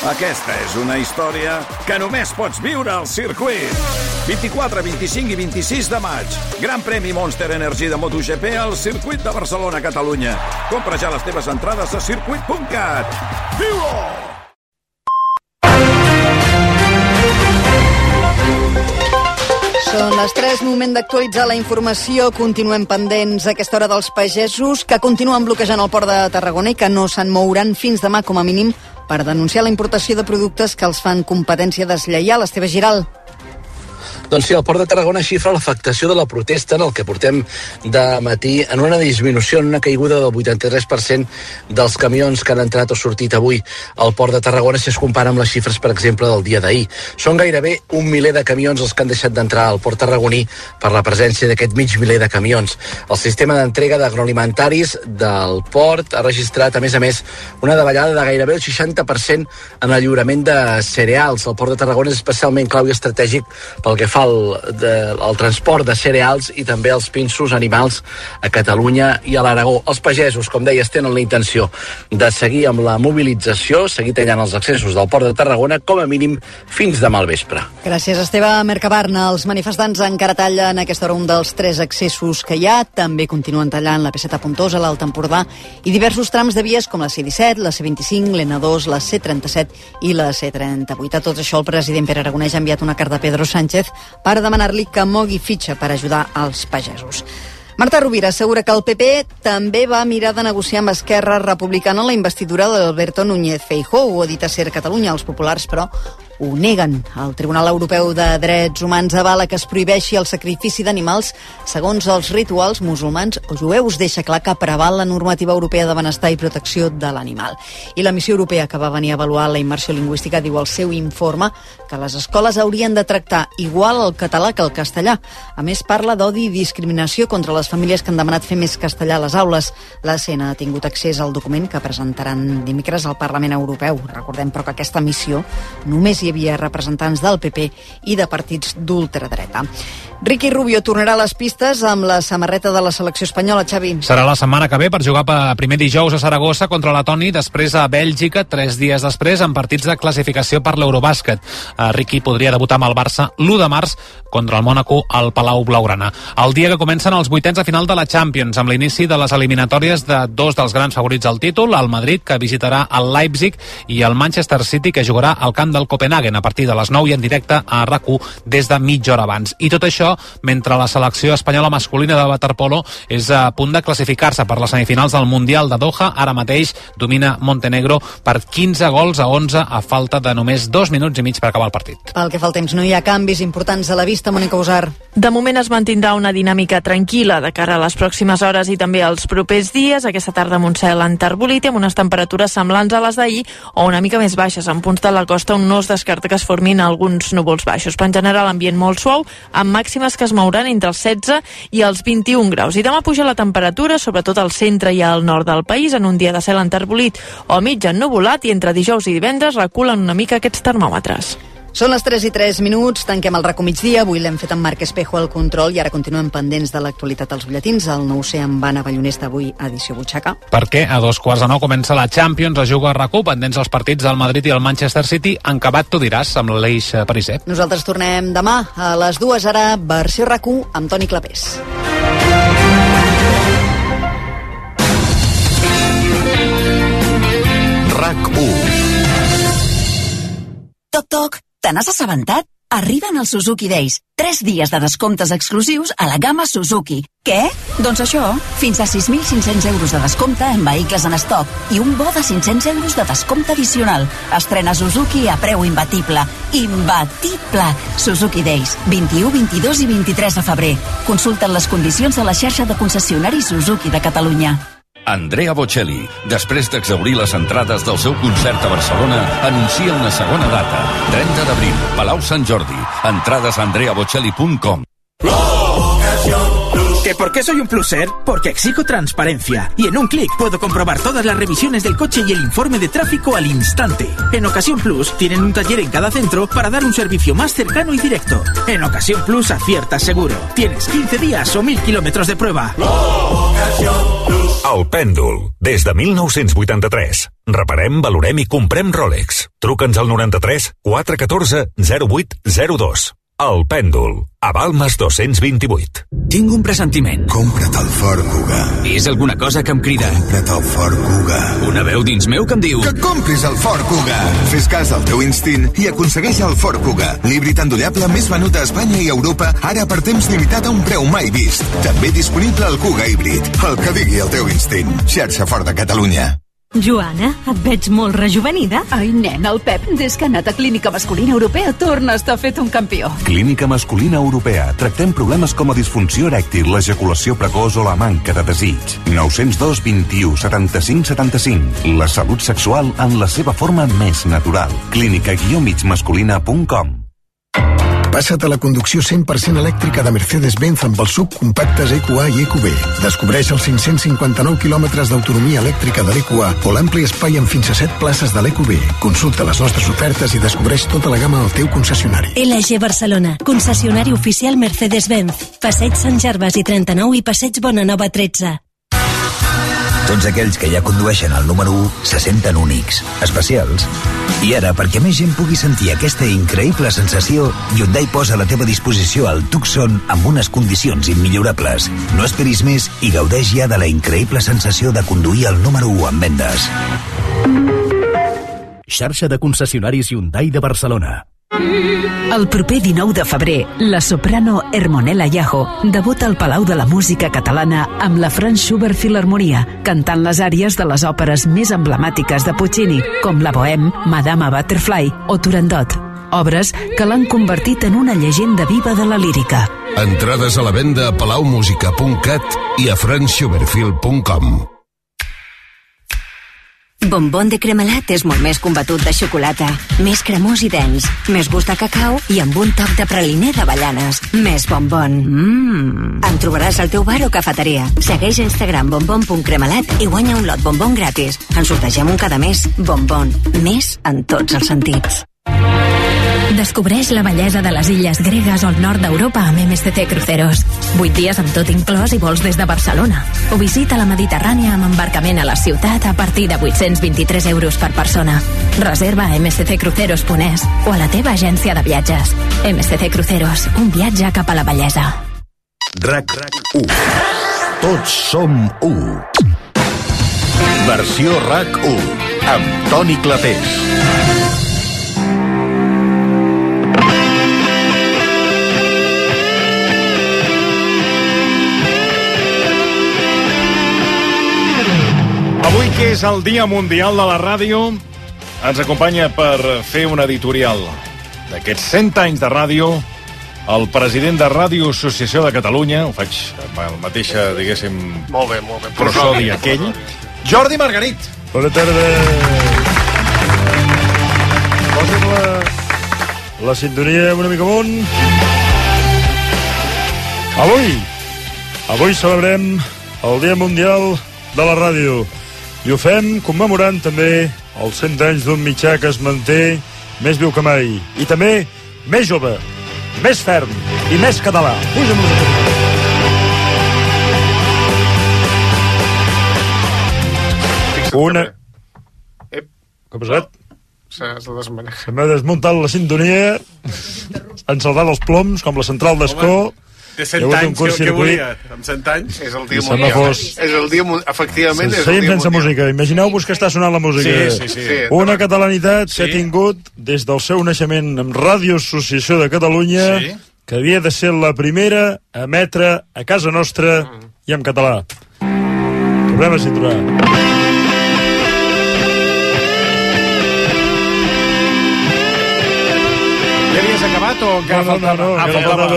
Aquesta és una història que només pots viure al circuit. 24, 25 i 26 de maig. Gran premi Monster Energy de MotoGP al circuit de Barcelona, Catalunya. Compra ja les teves entrades a circuit.cat. Viu-ho! Són les 3, moment d'actualitzar la informació. Continuem pendents a aquesta hora dels pagesos que continuen bloquejant el port de Tarragona i que no se'n mouran fins demà com a mínim per denunciar la importació de productes que els fan competència deslleial. Esteve Giral. Doncs sí, el Port de Tarragona xifra l'afectació de la protesta en el que portem de matí en una disminució, en una caiguda del 83% dels camions que han entrat o sortit avui al Port de Tarragona si es compara amb les xifres, per exemple, del dia d'ahir. Són gairebé 1 miler de camions els que han deixat d'entrar al Port tarragoní per la presència d'aquest mig miler de camions. El sistema d'entrega d'agroalimentaris del Port ha registrat, a més, una davallada de gairebé el 60% en el lliurament de cereals. El Port de Tarragona és especialment clau i estratègic pel que fa el transport de cereals i també els pinsos animals a Catalunya i a l'Aragó. Els pagesos, com deies, tenen la intenció de seguir amb la mobilització, seguir tallant els accessos del Port de Tarragona, com a mínim fins demà al vespre. Gràcies, Esteve. Mercabarna. Els manifestants encara tallen a aquesta hora un dels 3 accessos que hi ha. També continuen tallant la P7 a Pontosa, l'Alt Empordà i diversos trams de vies com la C-17, la C-25, l'N2, la C-37 i la C-38. A tot això, el president Pere Aragonès ha enviat una carta a Pedro Sánchez per demanar-li que mogui fitxa per ajudar els pagesos. Marta Rovira assegura que el PP també va mirar de negociar amb Esquerra Republicana la investidura d'Alberto Núñez Feijóo. Ho ha dit a Ser Catalunya. Els populars, però, ho neguen. El Tribunal Europeu de Drets Humans avala que es prohibeixi el sacrifici d'animals segons els rituals musulmans o jueus. Deixa clar que preval la normativa europea de benestar i protecció de l'animal. I la missió europea que va venir a avaluar la immersió lingüística diu al seu informe que les escoles haurien de tractar igual el català que el castellà. A més, parla d'odi i discriminació contra les famílies que han demanat fer més castellà a les aules. La CN ha tingut accés al document que presentaran dimecres al Parlament Europeu. Recordem, però, que aquesta missió només hi havia representants del PP i de partits d'ultradreta. Ricky Rubio tornarà a les pistes amb la samarreta de la selecció espanyola, Xavi. Serà la setmana que ve per jugar primer dijous a Saragossa contra Letònia i després a Bèlgica, 3 dies després, en partits de classificació per l'Eurobàsquet. Ricky podria debutar amb el Barça l'1 de març contra el Mònaco al Palau Blaugrana. El dia que comencen els vuitens de final de la Champions, amb l'inici de les eliminatòries de 2 dels grans favorits al títol, el Madrid, que visitarà el Leipzig, i el Manchester City, que jugarà al camp del Copenhagen a partir de les 9 i en directe a RAC1 des de mitja hora abans. I tot això mentre la selecció espanyola masculina de waterpolo és a punt de classificar-se per les semifinals del Mundial de Doha. Ara mateix domina Montenegro per 15 gols a 11 a falta de només 2 minuts i mig per acabar el partit. Pel que fa al temps, no hi ha canvis importants a la vista, Mònica Usar. De moment es mantindrà una dinàmica tranquil·la de cara a les pròximes hores i també als propers dies. Aquesta tarda amb un cel enterbolit i amb unes temperatures semblants a les d'ahir o una mica més baixes. En punts de la costa on no es descarta que es formin alguns núvols baixos, però en general ambient molt suau, amb màximes que es mouran entre els 16 i els 21 graus. I demà puja la temperatura, sobretot al centre i al nord del país, en un dia de cel enterbolit o mig ennuvolat, i entre dijous i divendres reculen una mica aquests termòmetres. Són les 3:03, tanquem el RAC1 migdia. Avui l'hem fet amb Marc Espejo al control i ara continuem pendents de l'actualitat als butlletins. El 9C amb Anna Ballonés d'avui, edició butxaca. Perquè a 2:15 comença la Champions, es juga a RAC1, pendents els partits del Madrid i el Manchester City. En acabat t'ho diràs, amb l'Aleix Pariser. Nosaltres tornem demà a les 2, ara versió RAC1 amb Toni Clapés. RAC1. Toc, toc. Te n'has assabentat? Arriben els Suzuki Days. 3 dies de descomptes exclusius a la gamma Suzuki. Què? Doncs això, fins a 6.500 euros de descompte en vehicles en estoc i un bo de 500 euros de descompte addicional. Estrena Suzuki a preu imbatible. Imbatible! Suzuki Days, 21, 22 i 23 de febrer. Consulten les condicions de la xarxa de concessionaris Suzuki de Catalunya. Andrea Bocelli, després d'exhaurir les entrades del seu concert a Barcelona, anuncia una segona data. 30 d'abril, Palau Sant Jordi. Entrades a andreabocelli.com. Ocasión Plus. ¿Que por qué soy un pluser? Porque exijo transparencia. Y en un clic puedo comprobar todas las revisiones del coche y el informe de tráfico al instante. En Ocasión Plus tienen un taller en cada centro para dar un servicio más cercano y directo. En Ocasión Plus aciertas seguro. Tienes 15 días o 1000 kilómetros de prueba. El Pèndol, des de 1983. Reparem, valorem i comprem Rolex. Truca'ns al 93 414 0802. El Pèndol, a Balmes 228. Tinc un pressentiment. Compra't el Ford Kuga. És alguna cosa que em crida. Compra't el Ford Kuga. Una veu dins meu que em diu... Que compris el Ford Kuga. Fes cas al teu instint i aconsegueix el Ford Kuga. L'híbrid endollable més venut a Espanya i Europa, ara per temps limitat a un preu mai vist. També disponible el Kuga híbrid. El que digui el teu instint. Xarxa Ford de Catalunya. Joana, et veig molt rejuvenida. Ai, nen, el Pep, des que ha anat a Clínica Masculina Europea, torna a estar fet un campió. Clínica Masculina Europea. Tractem problemes com la disfunció erèctil, l'ejaculació precoç o la manca de desig. 902 21 75 75. La salut sexual en la seva forma més natural. clínica-migmasculina.com. Passa't a la conducció 100% elèctrica de Mercedes-Benz amb els subcompactes EQA i EQB. Descobreix els 559 quilòmetres d'autonomia elèctrica de l'EQA o l'ampli espai amb fins a 7 places de l'EQB. Consulta les nostres ofertes i descobreix tota la gamma al teu concessionari. LG Barcelona, concessionari oficial Mercedes-Benz. Passeig Sant Gervasi 39 i Passeig Bonanova 13. Tots aquells que ja condueixen el número 1 se senten únics, especials. I ara, perquè més gent pugui sentir aquesta increïble sensació, Hyundai posa a la teva disposició el Tucson amb unes condicions immillorables. No esperis més i gaudeix ja de la increïble sensació de conduir el número 1 en vendes. Xarxa de concessionaris Hyundai de Barcelona. El proper 19 de febrer, la soprano Hermonella Yajo debuta al Palau de la Música Catalana amb la Franz Schubert Filharmonia, cantant les àries de les òperes més emblemàtiques de Puccini, com la Bohème, Madama Butterfly o Turandot, obres que l'han convertit en una llegenda viva de la lírica. Entrades a la venda a palaumusica.cat i a franzschubertfilm.com. Bombón de Cremelat és molt més combatut de xocolata, més cremós i dens, més gust de cacau i amb un toc de praliner d'avellanes. Més bombón. En trobaràs al teu bar o cafeteria. Segueix a Instagram bombón.cremelat i guanya un lot bombón gratis. En sortegem un cada mes. Bombón. Més en tots els sentits. Descobreix la bellesa de les illes gregues al nord d'Europa amb MSC Cruceros. 8 dies amb tot inclòs i vols des de Barcelona. O visita la Mediterrània amb embarcament a la ciutat a partir de 823 euros per persona. Reserva a msccruceros.es o a la teva agència de viatges. MSC Cruceros, un viatge cap a la bellesa. RAC1. Tots som 1. Versió RAC1 amb Toni Clapés. Avui, que és el Dia Mundial de la Ràdio, ens acompanya per fer un editorial d'aquests 100 anys de ràdio el president de Ràdio Associació de Catalunya, ho faig amb el mateix, diguéssim, molt bé. prosodi aquell, Jordi Margarit. Bona tarda. Posa'm la sintonia una mica amunt. Avui celebrem el Dia Mundial de la Ràdio. I ho fem commemorant també els 100 anys d'un mitjà que es manté més viu que mai. I també més jove, més ferm i més català. Puja música. Què ha passat? Se m'ha desmuntat la sintonia, han salvat els ploms, com la central d'Escó. Té 100 anys, què volia? Amb 100 anys? És el dia mundial. És el dia mundial, efectivament, és el dia mundial. Seguim sense música. Imagineu-vos que està sonant la música. Sí. Una catalanitat que ha tingut des del seu naixement amb Ràdio Associació de Catalunya, que havia de ser la primera a emetre a casa nostra i en català. Tornem a situar. Ja havies acabat o encara faltava? Faltava.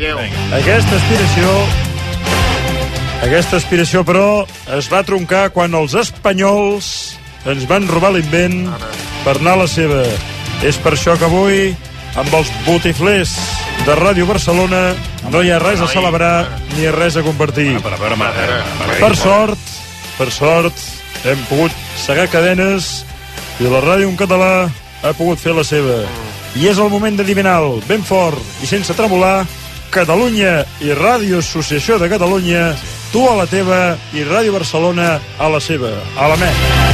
Aquesta aspiració, però, es va troncar quan els espanyols ens van robar l'invent per anar a la seva. És per això que avui amb els botiflers de Ràdio Barcelona no hi ha res a celebrar ni res a compartir. Per sort, hem pogut segar cadenes i la ràdio en català ha pogut fer la seva. I és el moment de dir ben alt, ben fort i sense tremolar, Catalunya i Ràdio Associació de Catalunya, tu a la teva i Ràdio Barcelona a la seva. A la meva.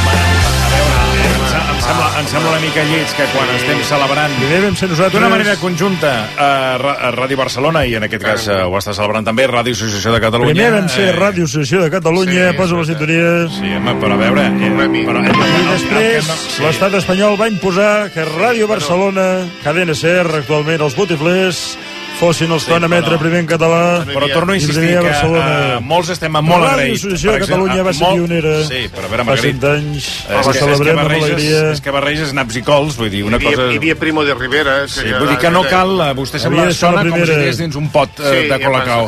Em sembla una mica lleig que quan estem celebrant d'una manera conjunta a Ràdio Barcelona, i en aquest cas ho està celebrant també Ràdio Associació de Catalunya. Primer vam ser Ràdio Associació de Catalunya, posa la sintonia. Sí, home, però a veure... I després l'estat espanyol va imposar que Ràdio Barcelona, cadena SER, actualment els botiflers, fossin els que van emetre primer en català. Però torno a insistir que molts estem molt agraïts. La Ràdio Associació de Catalunya va ser pionera. Sí, però a veure, Margarit, fa 100 anys, ho celebrem amb alegria. És que barreges naps i cols, vull dir, una cosa... Hi havia Primo de Rivera. Sí, vull dir que no cal... Vostè sona com si estigués dins un pot de Colacao.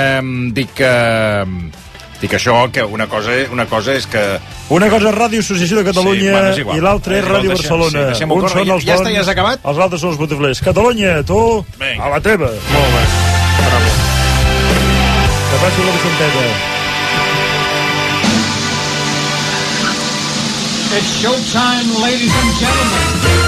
Dic això, que una cosa és que... Una cosa és Ràdio Associació de Catalunya i l'altra és Ràdio Barcelona. Uns són els bons, ja has acabat? Els altres són els botiflers. Catalunya, tu, a la teva. Molt bé. Bravo. Que passi la Vicenteta. It's showtime, ladies and gentlemen.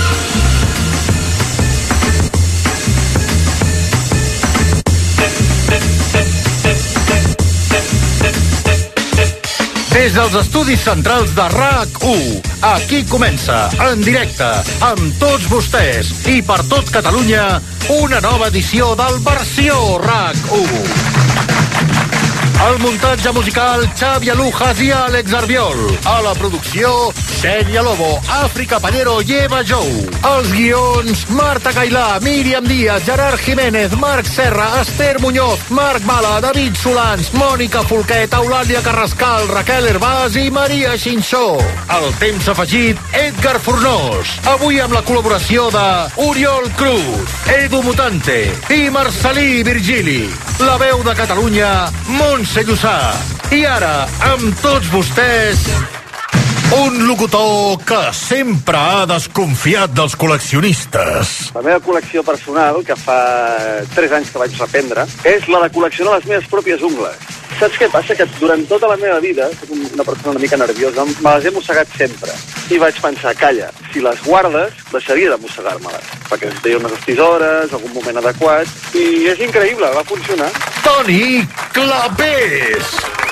Des dels estudis centrals de RAC1, aquí comença, en directe, amb tots vostès i per tot Catalunya, una nova edició del Versió RAC1. Al muntatge musical, Xavi Alujas i Àlex Arbiol. A la producció, Xènia Lobo, Àfrica Pallero i Eva Jou. Els guions, Marta Cailà, Míriam Díaz, Gerard Jiménez, Marc Serra, Esther Muñoz, Marc Mala, David Solans, Mònica Folquet, Eulàlia Carrascal, Raquel Herbàs i Maria Xinxó. El temps afegit, Edgar Fornós. Avui amb la col·laboració de Oriol Cruz, Edu Mutante i Marcelí Virgili. La veu de Catalunya, Montse Llussà. I ara, amb tots vostès, un locutor que sempre ha desconfiat dels col·leccionistes. La meva col·lecció personal, que fa 3 anys que vaig reprendre, és la de col·leccionar les meves pròpies ungles. Saps què passa? Que durant tota la meva vida, soc una persona una mica nerviosa, me les he mossegat sempre. I vaig pensar, calla, si les guardes, deixaria de mossegar-me-les. Perquè es deia unes tisores, algun moment adequat, i és increïble, va funcionar. Toni Clapés!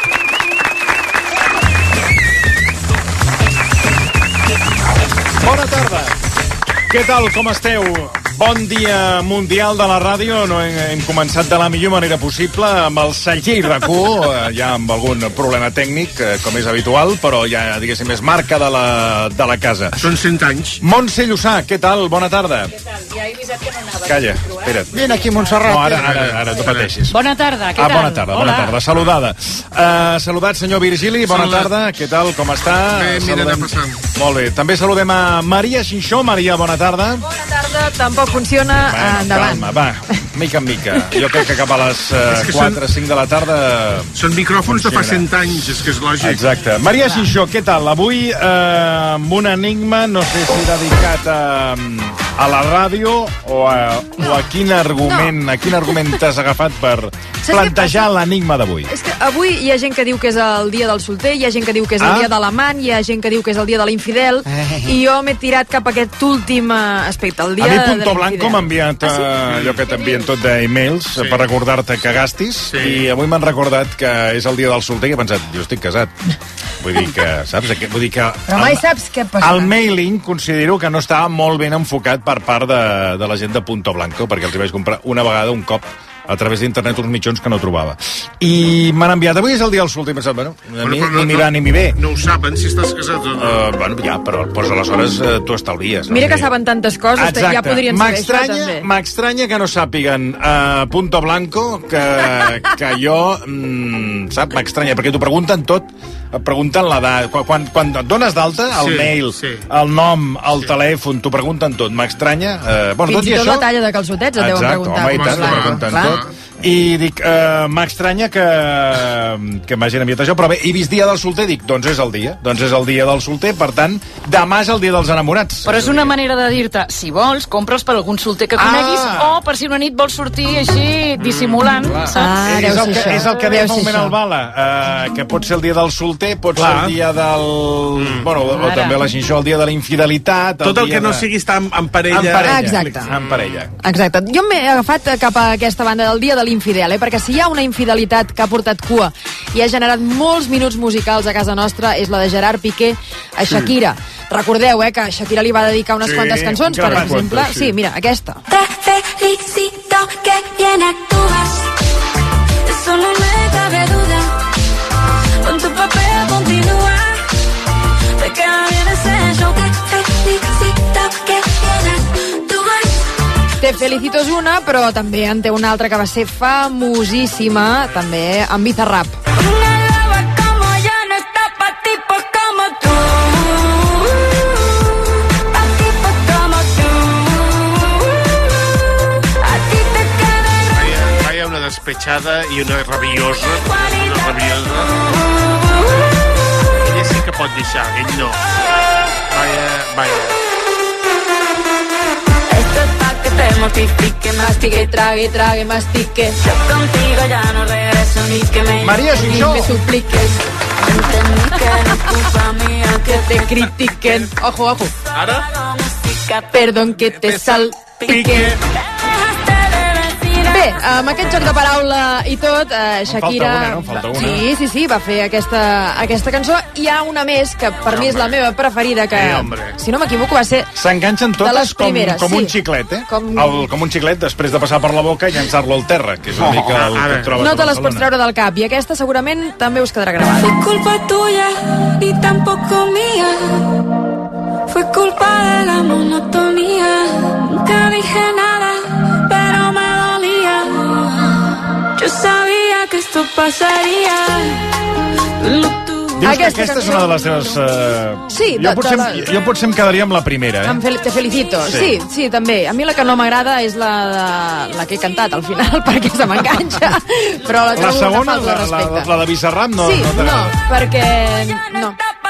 Bona tarda. Què tal, com esteu? Bon dia mundial de la ràdio. No hem començat de la millor manera possible amb el celler RAC1, ja amb algun problema tècnic, com és habitual, però ja, diguéssim, és marca de la casa. Són 100 anys. Montse Llussà, què tal? Bona tarda. Què tal? Ja he avisat que no anava. Calla, espera't. Vine aquí, Montserrat. No, ara, no pateixis. Bona tarda, què tal? Bona tarda. Saludada. Saludat, senyor Virgili, bona tarda. Què tal, com està? Bé, mira, anar passant. Molt bé. També saludem a Maria Xinxó. Maria, bona tarda. Bona tarda, tampoc funciona, endavant. Calma, va, mica en mica. Jo crec que cap a les 4, 5 de la tarda... Són micròfons de fa 100 anys, és que és lògic. Exacte. Maria Xinxó, què tal? Avui amb un enigma, no sé si dedicat a la ràdio o a quin argument t'has agafat per plantejar l'enigma d'avui. És que avui hi ha gent que diu que és el dia del solter, hi ha gent que diu que és el dia de l'amant, hi ha gent que diu que és el dia de l'infidel, i jo m'he tirat cap a aquest últim aspecte, el dia de l'infidel. Blanco m'ha enviat allò que t'envien tot d'e-mails per recordar-te que gastis, i avui m'han recordat que és el dia del solter i he pensat, jo estic casat. Vull dir que, saps? Vull dir que però mai saps què passa. El mailing considero que no estava molt ben enfocat per part de la gent de Punto Blanco, perquè els hi vaig comprar una vegada, un cop, a través d'internet uns mitjons que no trobava. I m'han enviat, avui és el dia del solter, i he pensat, bueno, ni m'hi va ni m'hi ve. No ho saben si estàs casat o no. Bueno, ja, però aleshores tu estalvies. Mira que saben tantes coses, que ja podrien saber això, també. M'estranya que no sàpiguen Punto Blanco, que jo, sap, m'estranya, perquè t'ho pregunten tot, et pregunten l'edat. Quan et dones d'alta, el mail, el nom, el telèfon, t'ho pregunten tot. M'estranya. Fins i tot la talla de calçotets et deuen preguntar. Exacte, home, i tant, t'ho pregunten tot. I dic, m'estranya que m'hagin enviat això, però bé, he vist dia del solter, dic, doncs és el dia del solter, per tant, demà és el dia dels enamorats. Però és una manera de dir-te, si vols, compra'ls per algun solter que coneguis, o per si una nit vols sortir així, dissimulant, saps? És el que deia fa un moment al Bala, que pot ser el dia del solter, pot ser el dia del... Bueno, o també la xinxó, el dia de la infidelitat... Tot el que no sigui estar en parella. Exacte. En parella. Exacte. Jo m'he agafat cap a aquesta banda del dia de l'infidel, perquè si hi ha una infidelitat que ha portat cua i ha generat molts minuts musicals a casa nostra, és la de Gerard Piqué a Shakira. Recordeu, que Shakira li va dedicar unes quantes cançons, per exemple. Sí, mira, aquesta. Te felicito que bien actúas. Eso no me cabe duda. Con tu papel continúa. Te queda bien ese show. Te felicito que bien actúas. Te felicito és una, però també en té una altra que va ser famosíssima, també amb Bizarrap. Despechada i una rabiosa. Ella sí que pot deixar, ell no. Vaya. Esto es pa' que te mortifique, mastique, trague, mastique. Yo contigo ya no regreso ni que me... María Xinxó. Ni me supliques. Entendí que no es culpa mía que te critiquen. Ojo. Ara? Perdón que te salpique. Bé, amb aquest joc de paraula i tot, Shakira... Em falta una. Sí, va fer aquesta cançó. Hi ha una més, que per mi és la meva preferida, que, si no m'equivoco, va ser s'enganxen de les totes primeres. com un xiclet, Com un xiclet després de passar per la boca i llançar-lo al terra, que és una mica el que et trobes no a te les pots Barcelona. treure del cap, i aquesta segurament també us quedarà gravada. Fue culpa tuya y tampoco mía. Fue culpa de la monotonía. Nunca dije nada, pero me dolía. Yo sabía que esto pasaría. Dius que aquesta és una de les teves... Sí, jo potser em quedaria amb la primera, Te felicito. Sí, també. A mi la que no m'agrada és la que he cantat al final, perquè se m'enganxa. Però la trobo una falta de respecte. La de Bizarrap no t'agrada. No, perquè... No.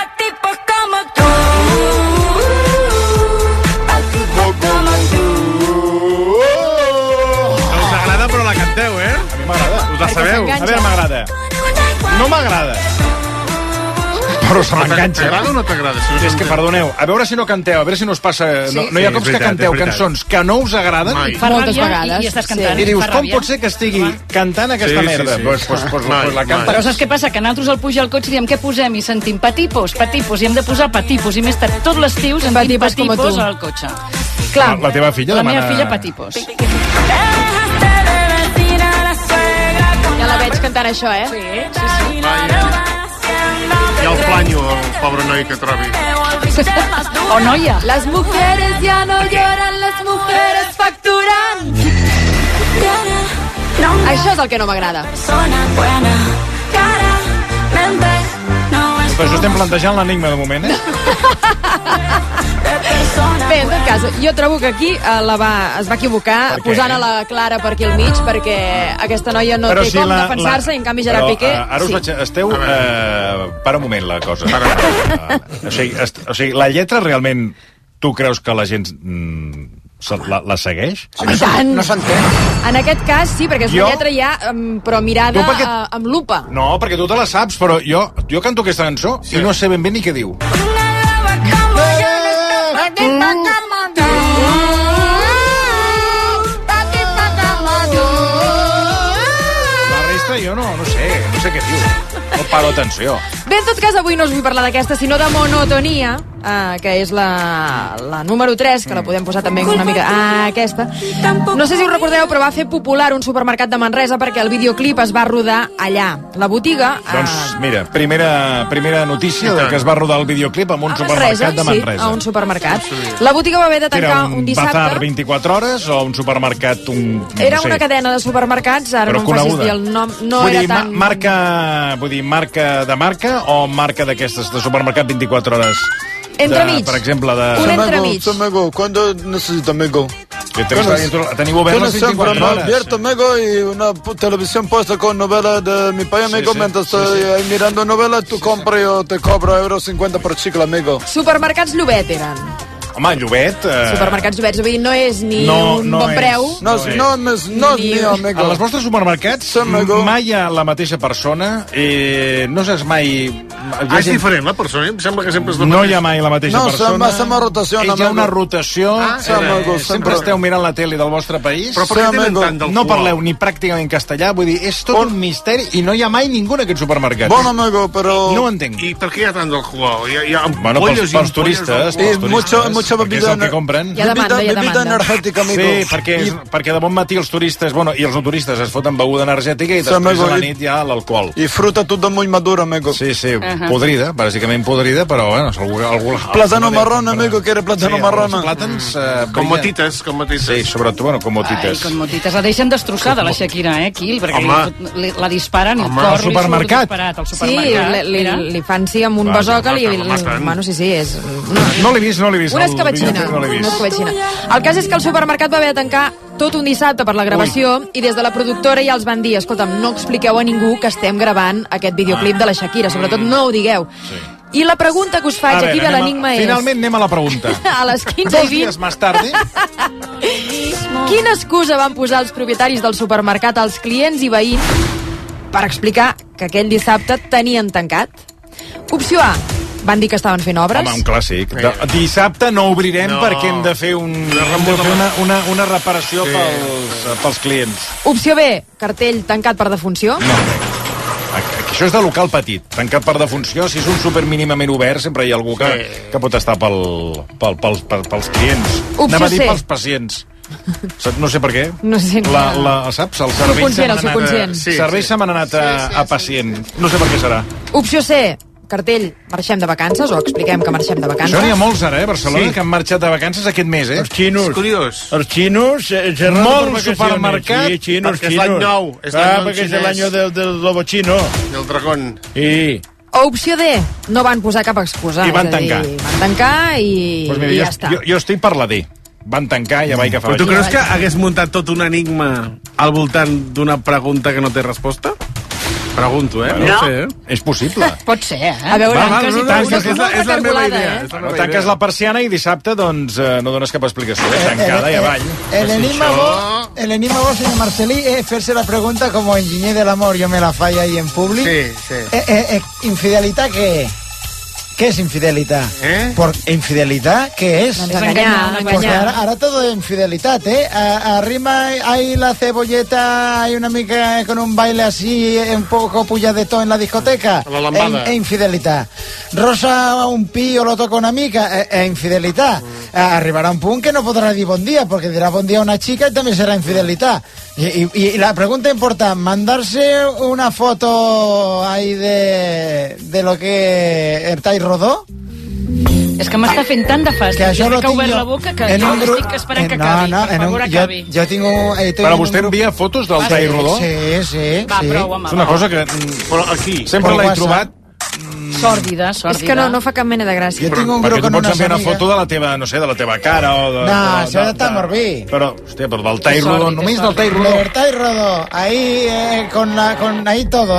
Us agrada, però la canteu, A mi m'agrada. Us la sabeu? A veure, m'agrada. No m'agrada. Però se m'enganxa. T'agrada o no t'agrada? És que, perdoneu, a veure si no canteu, a veure si no us passa... No hi ha cops que canteu cançons que no us agraden fa moltes vegades i estàs cantant. i dius, com pot ser que estigui cantant aquesta merda? Doncs la canta. Però saps què passa? Que nosaltres al pujar al cotxe diem què posem i sentim patipos, i hem de posar patipos, i més tard tot l'estiu sentim patipos al cotxe. Clar. La teva filla demana... La meva filla patipos. Ja la veig cantant això, Sí. I el planyo, el pobre noi que trobi. O noia. Las mujeres ya no lloran, las mujeres facturan. Això és el que no m'agrada. Però això estem plantejant l'enigma de moment, Bé, en tot cas, jo trobo que aquí es va equivocar posant a la Clara per aquí al mig, perquè aquesta noia no té com defensar-se, i en canvi Gerard Piqué... Ara us vaig... Esteu... Para un moment, la cosa. O sigui, la lletra realment tu creus que la gent la segueix? I tant! No s'entén. En aquest cas, sí, perquè és una lletra ja, però mirada amb lupa. No, perquè tu te la saps, però jo canto aquesta cançó i no sé ben bé ni què diu. La resta jo no sé què diu. No paro atenció. Bé, en tot cas, avui no us vull parlar d'aquesta, sinó de monotonia, que és la número 3, que la podem posar també una mica... aquesta. No sé si us recordeu, però va fer popular un supermercat de Manresa perquè el videoclip es va rodar allà. La botiga... Doncs mira, primera notícia de que es va rodar el videoclip en un supermercat de Manresa. Sí, a un supermercat. La botiga va haver de tancar un dissabte... Era un bazar 24 hores o un supermercat... Era una cadena de supermercats, ara no em facis dir el nom, no era tan... Vull dir, marca de marca o marca d'aquestes de supermercat 24 hores? Entremig. Per exemple, de... Un entremig. Mego, ¿cuándo necesita Mego? Teniu obert les 24 hores. Abierto, amigo, y una televisión puesta con novela de mi país, amigo. Mientras estoy ahí mirando novela, tú compras, yo te cobro €1.50 per xicle, amigo. Supermercats Llobet eren. Home, Llobet... Supermercats Llobet, vull dir, no és ni un bon preu. No és ni, amigo. En els vostres supermercats mai hi ha la mateixa persona, no saps mai... És diferent la persona, em sembla que sempre és la mateixa. No hi ha mai la mateixa persona. No, fem rotació, amigo. Hi ha una rotació. Sempre esteu mirant la tele del vostre país. Però per què tenen tant del no parleu ni pràcticament castellà, vull dir, és tot un misteri i no hi ha mai ningú en aquests supermercats. Bon, amigo, però... No ho entenc. I per què hi ha tant d'alcohol? Bueno, pels turistes. Mucha bebida, el que compren. Hi ha demanda. Bebida energètica, amigo. Sí, perquè de bon matí els turistes, i els no turistes es foten beguda energètica i després a la nit hi ha l'alcohol. I fruta tota molt madura, amigo. Sí, podrida, bàsicament podrida, però bueno, algú... Plátano marrón, amigo, quiere plátano marrón. Els plàtans... Com motites. Sí, sobretot, bueno, com motites. Ai, com motites. La deixen destrossada, la Shakira, Quil, perquè la disparen i el cor li surt disparat al supermercat. Sí, li fan amb un besoc i... Bueno, sí, és... No l'he vist. Una escabetxina. El cas és que el supermercat va haver de tancar tot un dissabte per la gravació i des de la productora ja els van dir, escolta'm, no expliqueu a ningú que estem gravant aquest videoclip de la Shakira, sobretot no ho digueu. I la pregunta que us faig aquí de l'enigma és... Finalment anem a la pregunta. A les 15 2 dies més tard. Quina excusa van posar els propietaris del supermercat als clients i veïns per explicar que aquell dissabte tenien tancat? Opció A, van dir que estaven fent obres. Home, un clàssic. Dissabte no obrirem perquè hem de fer una reparació pels clients. Opció B, cartell tancat per defunció. No, això és de local petit. Tancat per defunció, si és un súper mínimament obert, sempre hi ha algú que pot estar pels clients. Opció C. Pels pacients. No sé per què. No sé. Saps? Els serveis se m'han anat a pacient. No sé per què serà. Opció C, cartell, marxem de vacances, o expliquem que marxem de vacances. Això n'hi ha molts ara, Barcelona, que han marxat de vacances aquest mes, Els xinos. És curiós. Els xinos, molt supermercat. Sí, xinos. És l'any nou. Perquè és l'any del lobo xino. Del dragón. Sí. O opció D, no van posar cap excusa. I van tancar. Van tancar i ja està. Jo estic per la D. Van tancar i ja vaig que fa. Però tu creus que hagués muntat tot un enigma al voltant d'una pregunta que no té resposta? Pregunto, no sé, És possible. Pot ser, A veure, és la meva idea. Tanques la persiana i dissabte, doncs, no dones cap explicació. Tancada i avall. El enigma vos, senyor Marcelí, es fer-se la pregunta como enginyer del amor, yo me la falla ahí en públic. Sí. ¿Infidelidad qué? ¿Qué es infidelidad? ¿Por infidelidad qué es? Engañar. Porque ahora todo es infidelidad, Arriba hay la cebolleta, hay una amiga con un baile así, un poco puya de todo en la discoteca. La lambada. Es infidelidad. Rosa un pi o lo toca una amiga, es infidelidad. Arribará un punt que no podrá decir bon día, porque dirá bon día a una chica y también será infidelidad. Y la pregunta importante, mandarse una foto ahí de lo que Ertai rodó. És que m'està fent tant de fàstic. Que això que ha obert la boca que jo estic esperant que acabi. Per favor, acabi. Jo tinc Però vostè envia fotos del Tai Rodó? Sí. Va, prou, home. És una cosa que... Però aquí. Sempre l'he trobat... Sòrdida. És que no fa cap mena de gràcia. Jo tinc un perquè grup tu con pots unes enviar una amigues. foto de la teva, no sé, de la teva cara o de... No, això està molt bé. Però, hòstia, però del Tai Rodó, només del Tai Rodó. Del Tai Rodó, ahí con ahí todo,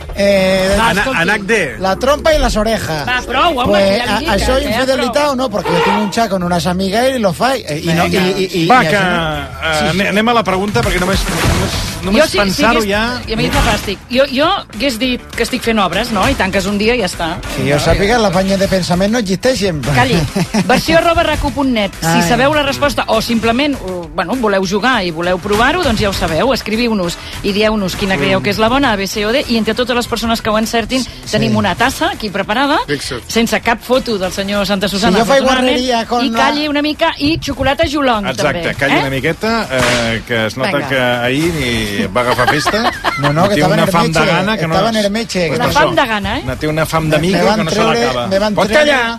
Anac D. La trompa y las orejas. Va, prou, home, pues, ja li dic. ¿això es infidelidad o no? Porque yo tengo un chat con unas amigas y lo fa. Va, que anem a la pregunta, perquè només pensar-ho ja... I a mi em fa fàstic. Jo hagués dit que estic fent obres, no? I tanques un dia i ja està. Si jo sàpiga, les banyes de pensament no existeixen. Calli. Versió@racu.net. Si sabeu la resposta o simplement voleu jugar i voleu provar-ho, doncs ja ho sabeu. Escriviu-nos i dieu-nos quina creieu que és la bona, A, B, C o D, i entre totes les persones que ho encertin tenim una tassa aquí preparada, sense cap foto del senyor Santa Susana, jo faig guarreria con i calli una mica, i xocolata Jolong, també. Exacte, calli una miqueta, que es nota que ahir va agafar festa. No, que estava nermetxe. Estava nermetxe. Una fam de gana, Té una fam de mica que no se l'acaba. Pot callar!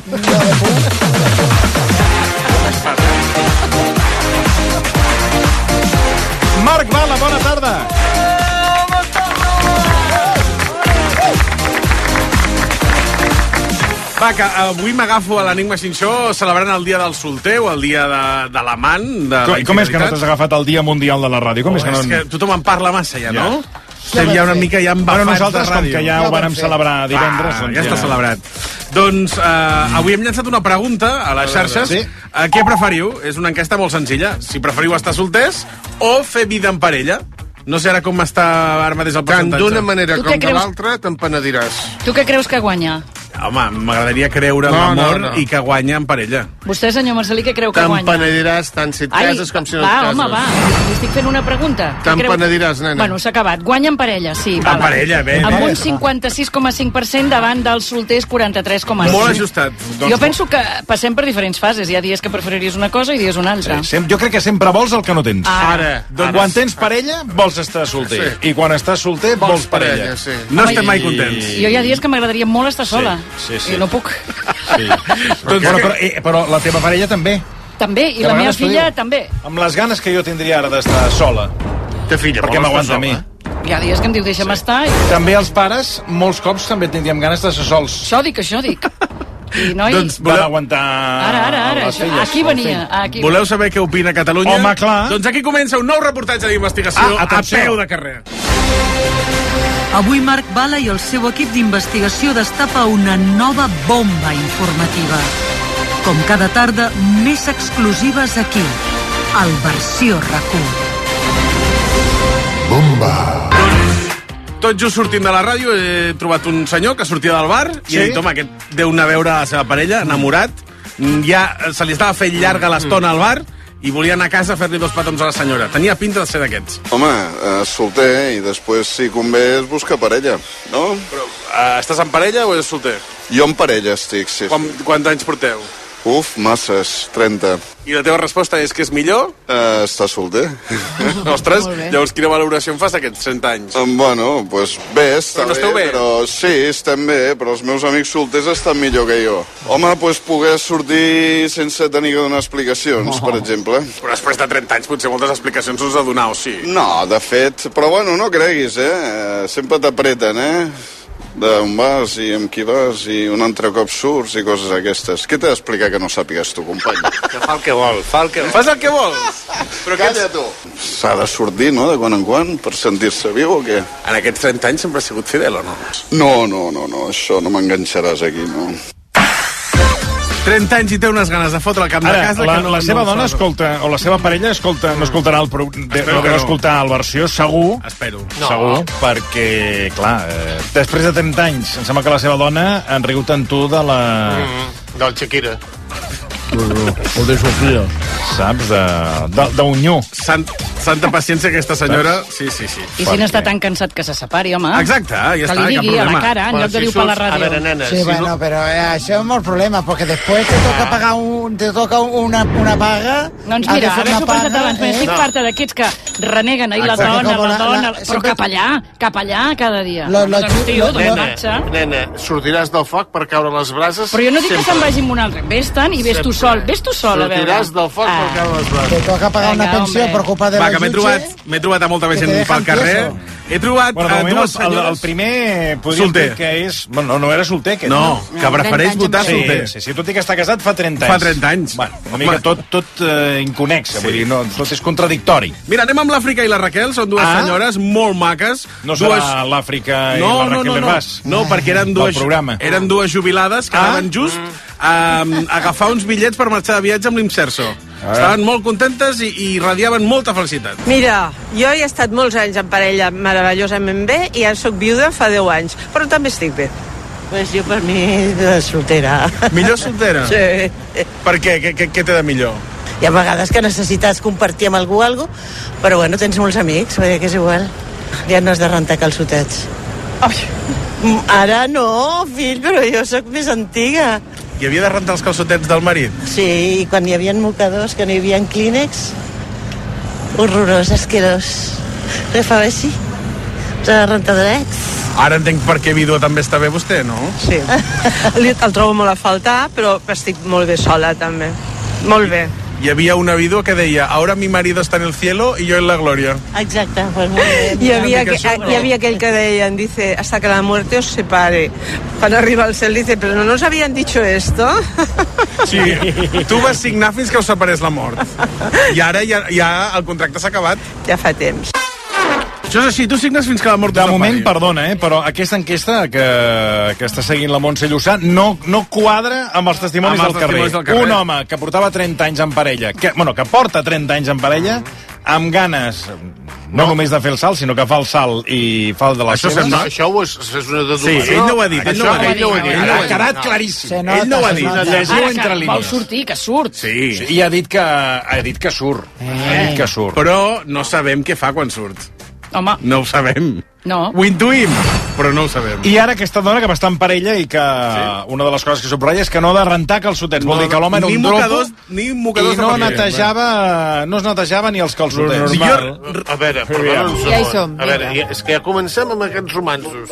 Marc Bala, bona tarda! Va, Va, que avui m'agafo a l'Enigma Xinxó celebrant el dia del solter o el dia de l'amant. Com és que no t'has agafat el Dia Mundial de la Ràdio? Com és que no... És que tothom en parla massa ja, no? Estem ja una mica ja embafats de ràdio. Nosaltres, com que ja ho vàrem celebrar divendres... Ja està celebrat. Doncs avui hem llançat una pregunta a les xarxes. Què preferiu? És una enquesta molt senzilla. Si preferiu estar solters o fer vida en parella. No sé ara com està ara mateix el percentatge. Tant d'una manera com de l'altra te'n penediràs. Tu què creus que guanya? Home, m'agradaria creure en l'amor i que guanya en parella. Vostè, senyor Marcelí, què creu que guanya? Te'n penediràs tant si et cases com si no et cases. Home, va, li estic fent una pregunta. Te'n penediràs, nena. Bueno, s'ha acabat. Guanya en parella, sí. En parella, bé. Amb un 56,5% davant dels solters 43,6%. Molt ajustat. Jo penso que passem per diferents fases. Hi ha dies que preferiries una cosa i dies una altra. Jo crec que sempre vols el que no tens. Ara. Quan tens parella, vols estar solter. I quan estàs solter, vols parella. No estem mai contents. Jo hi ha dies que m'agradaria molt estar sola. I no puc. Però la teva parella també. També, i la meva filla també. Amb les ganes que jo tindria ara d'estar sola. Perquè m'aguanta a mi. Hi ha dies que em diu, deixa'm estar. També els pares, molts cops també tindríem ganes de ser sols. Això dic. I noi... Doncs van aguantar... Ara, aquí venia. Voleu saber què opina Catalunya? Home, clar. Doncs aquí comença un nou reportatge d'investigació a peu de carrer. Avui Marc Bala i el seu equip d'investigació destapa una nova bomba informativa. Com cada tarda, més exclusives aquí, al Versió RAC1. Bomba. Tot just sortint de la ràdio he trobat un senyor que sortia del bar i he dit, home, aquest deu anar a veure la seva parella, enamorat. Ja se li estava fent llarga l'estona al bar i volia anar a casa a fer-li 2 petons a la senyora. Tenia pinta de ser d'aquests. Home, solter i després, si convé, es busca parella, no? Però estàs en parella o ets solter? Jo en parella estic, sí. Quants anys porteu? Masses, 30. I la teva resposta és que és millor? Està solter. Ostres, llavors quina valoració em fas aquests 30 anys? Bueno, doncs bé, està però no esteu bé. Però sí, estem bé, però els meus amics solters estan millor que jo. Home, doncs poder sortir sense tenir que donar explicacions, per exemple. Però després de 30 anys potser moltes explicacions us ha de donar, o sí? No, de fet, però bueno, no creguis, sempre t'apreten, d'on vas i amb qui vas i un altre cop surts i coses aquestes. Què t'ha d'explicar que no sàpigues tu, company? Que fa el que vol, Fas el que vols? Però calla, tu! S'ha de sortir, no?, de quan en quan, per sentir-se viu o què? En aquests 30 anys sempre has sigut fidel o no? No, això no m'enganxaràs aquí, no. 30 anys i té unes ganes de fotre el camp de casa... La seva dona escolta, o la seva parella no escoltarà deu escoltar el Versió, segur. Espero. Segur, perquè, clar, després de 30 anys, em sembla que la seva dona han rigut en tu de la... Del Shakira. O de Sofia. Saps? D'Unyó. Santa paciència aquesta senyora. Sí. I si no està tan cansat que se separi, home. Exacte, ja està, que li digui a la cara, en lloc de dir-ho per la ràdio. A veure, nena, sí, bueno, pero això és molt problema, perquè després te toca pagar una paga... Doncs mira, haver-s'ho pensat abans, però estic farta d'aquests que reneguen ahir la dona, però cap allà cada dia. Nena, sortiràs del foc per caure a les brases? Però jo no dic que se'n vagi amb un altre. Vés-te'n i vés tu sol, a veure. Sortiràs del foc per caure a les brases. Te toca pagar una pensió per culpa de la jutge. M'he trobat a molta gent pel carrer. He trobat dues senyores... El primer podríem dir que és... Bueno, no era solter, aquest. No, que prefereix votar solter. Sí, tot i que està casat fa 30 anys. Fa 30 anys. Bueno, una mica tot inconexa, vull dir, tot és contradictori. Mira, anem amb l'Àfrica i la Raquel, són dues senyores molt maques. No serà l'Àfrica i la Raquel Herbàs? No, perquè eren dues jubilades que anaven just a agafar uns bitllets per marxar de viatge amb l'Imserso. Estaven molt contentes i radiaven molta felicitat. Mira, jo he estat molts anys en parella meravellosament bé i ja soc viuda fa 10 anys, però també estic bé. Pues jo per mi soltera. Millor soltera? Sí. Per què? Què té de millor? Hi ha vegades que necessites compartir amb algú alguna cosa, però bueno, tens molts amics, vull dir que és igual. Ja no has de rentar calçotets. Ara no, fill, però jo sóc més antiga. I havia de rentar els calçotets del marit? Sí, i quan hi havia mocadors, que no hi havia Kleenex, horrorós, asquerós. Què fa així? S'ha de rentar drets. Ara entenc per què vídua també està bé vostè, no? Sí. El trobo molt a faltar, però estic molt bé sola, també. Molt bé. hi havia una vídua que deia ahora mi marido está en el cielo y yo en la gloria. Exacte, pues molt bé. Hi havia aquell que deien, dice, hasta que la muerte os separe. Quan arriba al cel, dice, però no nos habían dicho esto? Sí, tu vas signar fins que us separés la mort. I ara ja el contracte s'ha acabat. Ja fa temps. Això és així, tu signes fins que la mort us separi. De moment, perdona, però aquesta enquesta que està seguint la Montse Llussà no quadra amb els testimonis del carrer. Un home que portava 30 anys en parella, que porta 30 anys en parella, amb ganes no només de fer el salt, sinó que fa el salt i fa el de les seves. Això és una deducció. Sí, ell no ho ha dit. Ha quedat claríssim. Ell no ho ha dit. Llegiu entre línies. Vol sortir, que surt. Sí. I ha dit que surt. Però no sabem què fa quan surt. Home. No ho sabem. No. Ho intuïm, però no ho sabem. I ara aquesta dona que va estar en parella i que una de les coses que subratlla és que no ha de rentar calçotets. Vol dir que l'home era un dropo ni mocadors i no es netejava ni els calçotets. A veure, perdona un segon. Ja hi som. A veure, és que ja comencem amb aquests romansos.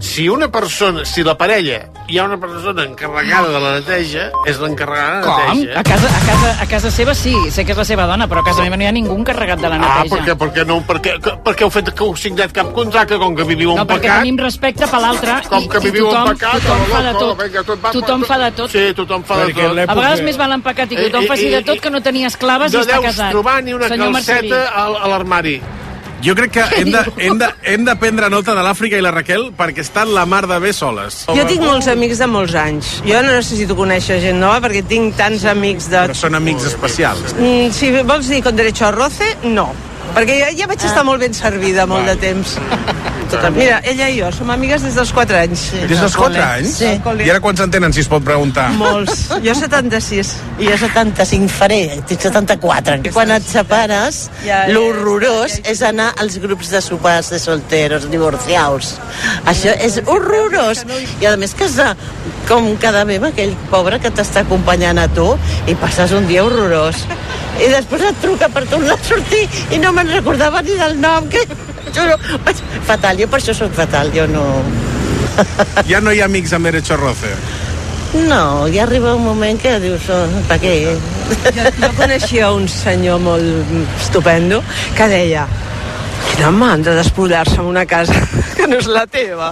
Si la parella hi ha una persona encarregada de la neteja, és l'encarregada de la neteja. A casa seva sí, sé que és la seva dona, però a casa meva no hi ha ningú encarregat de la neteja. Perquè heu fet que heu signat cap contracte com que viviu un pecat? No, perquè tenim respecte per l'altre com que viviu un pecat, tothom fa de tot. Tothom fa de tot. Sí, tothom fa de tot. A vegades més val en pecat i que tothom faci de tot que no tenir esclaves i estar casat. No deus trobar ni una calceta a l'armari. Jo crec que hem de prendre nota de l'Àfrica i la Raquel perquè estan la mar de bé soles. Jo tinc molts amics de molts anys. Jo no necessito conèixer gent nova perquè tinc tants amics de... Però són amics especials. Si vols dir con derecho a roce, no. Perquè ja vaig estar molt ben servida molt de temps. Mira, ella i jo som amigues des dels 4 anys. Des dels 4 anys? Sí. I ara quants en tenen, si es pot preguntar? Molts. Jo 76. I jo 75 faré, tinc 74. Quan et separes, l'horrorós és anar als grups de sopars de solteros, divorciaus. Això és horrorós. I a més que com cada vegada aquell pobre que t'està acompanyant a tu i passes un dia horrorós. I després et truca per tornar a sortir i no me'n recordava ni del nom. Fatal, jo per això soc fatal, jo no... Ja no hi ha amics amb derecho a roce? No, ja arriba un moment que dius, per què? Jo coneixia un senyor molt estupendo que deia quina mandra d'espollar-se en una casa que no és la teva.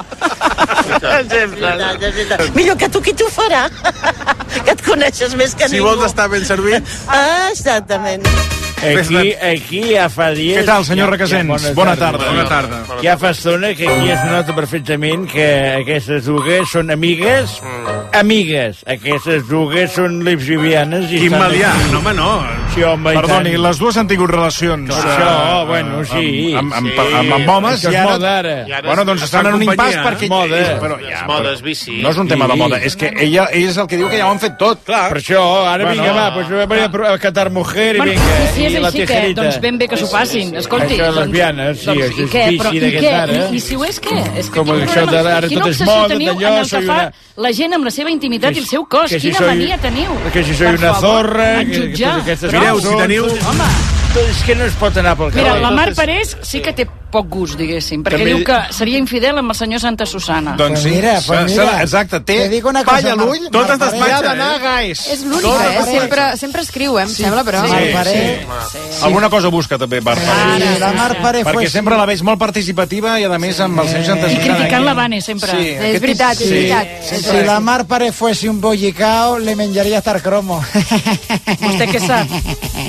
Millor que tu, qui t'ho farà? Que et coneixes més que ningú. Si vols estar ben servit. Exactament. Aquí ja fa dies... Què tal, senyor Requesens? Bona tarda. Bona tarda. Ja fa estona que aquí es nota perfectament que aquestes dues són amigues. Amigues. Aquestes dues són lesbianes. Quin malià? No, home, no. Sí, home, perdoni, les dues han tingut relacions. Això, bueno, sí. Amb homes, i ara... Bueno, doncs estan en un impàs perquè... Moda és vici. No és un tema de moda, és que ella és el que diu que ja ho han fet tot. Per això, ara vinga, va, pues voy a catar mujer i vinga. Si és així, que doncs ben bé que s'ho passin. Escolti, això és lesbianes, sí, això és vici d'aquest ara. I si ho és, què? És que com això d'ara tot és moda, d'allò, soy una... La gent amb la seva intimitat i el seu cos, quina mania teniu. Que si soy una zorra... Mireu, si teniu... Home, és que no es pot anar pel carrer. Mira, la Mar Parés sí que té poc gust, diguéssim, perquè diu que seria infidel amb el senyor Santa Susana. Doncs sí, exacte, té palla a l'ull, totes despatxen. D'anar a gais. És l'única, sempre escriu, em sembla, però... Alguna cosa busca també, Mar Parés. La Mar Parés perquè sempre la veig molt participativa i a més amb el senyor Santa Susana. I criticant la Vane, sempre. És veritat, és veritat. Si la Mar Parés fuese un bollicao, le menjaria estar cromo. Vostè què sap?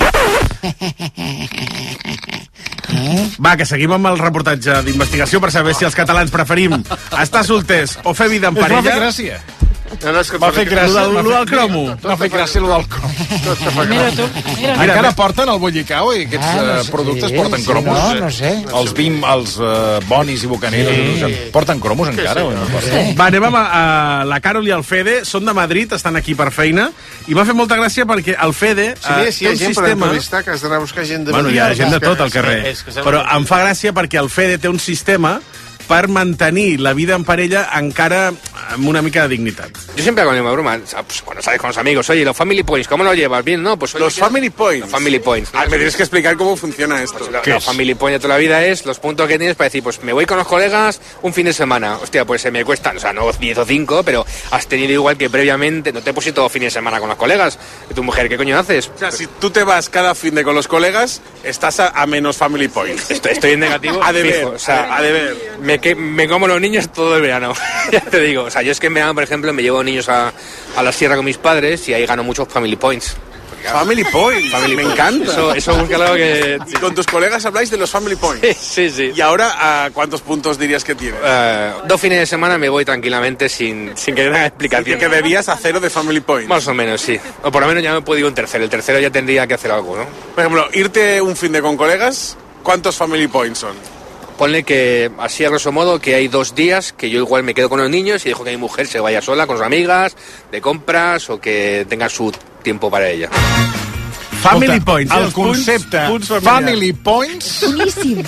Va, que seguim amb el reportatge d'investigació per saber si els catalans preferim estar solters o fer vida en parella. M'ha fet gràcia. M'ha fet gràcia. Lo del cromo. M'ha fet gràcia lo del cromo. Mira tu. Encara porten el bollicau i aquests productes porten cromos? No sé. Els bonis i bucaneros porten cromos encara? Va, anem amb la Carol i el Fede. Són de Madrid, estan aquí per feina. I m'ha fet molta gràcia perquè el Fede té un sistema... Si hi ha gent per entrevistar, que has d'anar a buscar gent de... Bueno, hi ha gent de tot al carrer. Però em fa gràcia perquè el Fede té un sistema per mantenir la vida en parella encara amb una mica de dignitat. Yo siempre hago la misma broma, pues, cuando sales con los amigos, oye, los family points, ¿cómo lo llevas? Bien, ¿no? Pues, oye, Los family points. Los family points. Me tienes que explicar cómo funciona esto. Los family points de toda la vida es los puntos que tienes para decir, pues me voy con los colegas un fin de semana. Hostia, pues se me cuesta, o sea, no 10 o 5, pero has tenido igual que previamente, no te he puesto todo fin de semana con los colegas. ¿Tu mujer qué coño haces? O sea, si tú te vas cada fin de con los colegas, estás a menos family points. Estoy en negativo. A deber, fijo, o sea, a deber. Me como los niños todo el verano. Ya te digo, o sea, yo es que en verano, por ejemplo, me llevo niños a la sierra con mis padres y ahí gano muchos family points. Family points, me encanta. Eso búscalo que... Y con tus colegas habláis de los family points. Sí. ¿Y ahora cuántos puntos dirías que tienes? 2 fines de semana me voy tranquilamente sin que tenga explicación. ¿Y que debías a 0 de family points? Más o menos, sí. O por lo menos ya me he podido un tercero. El tercero ya tendría que hacer algo, ¿no? Por ejemplo, irte un fin de con colegas, ¿cuántos family points son? Ponle que, así a grosso modo, que hay 2 días que yo igual me quedo con los niños y dejo que mi mujer se vaya sola con sus amigas, de compras, o que tenga su tiempo para ella. Family points. El concepte family points... Boníssim.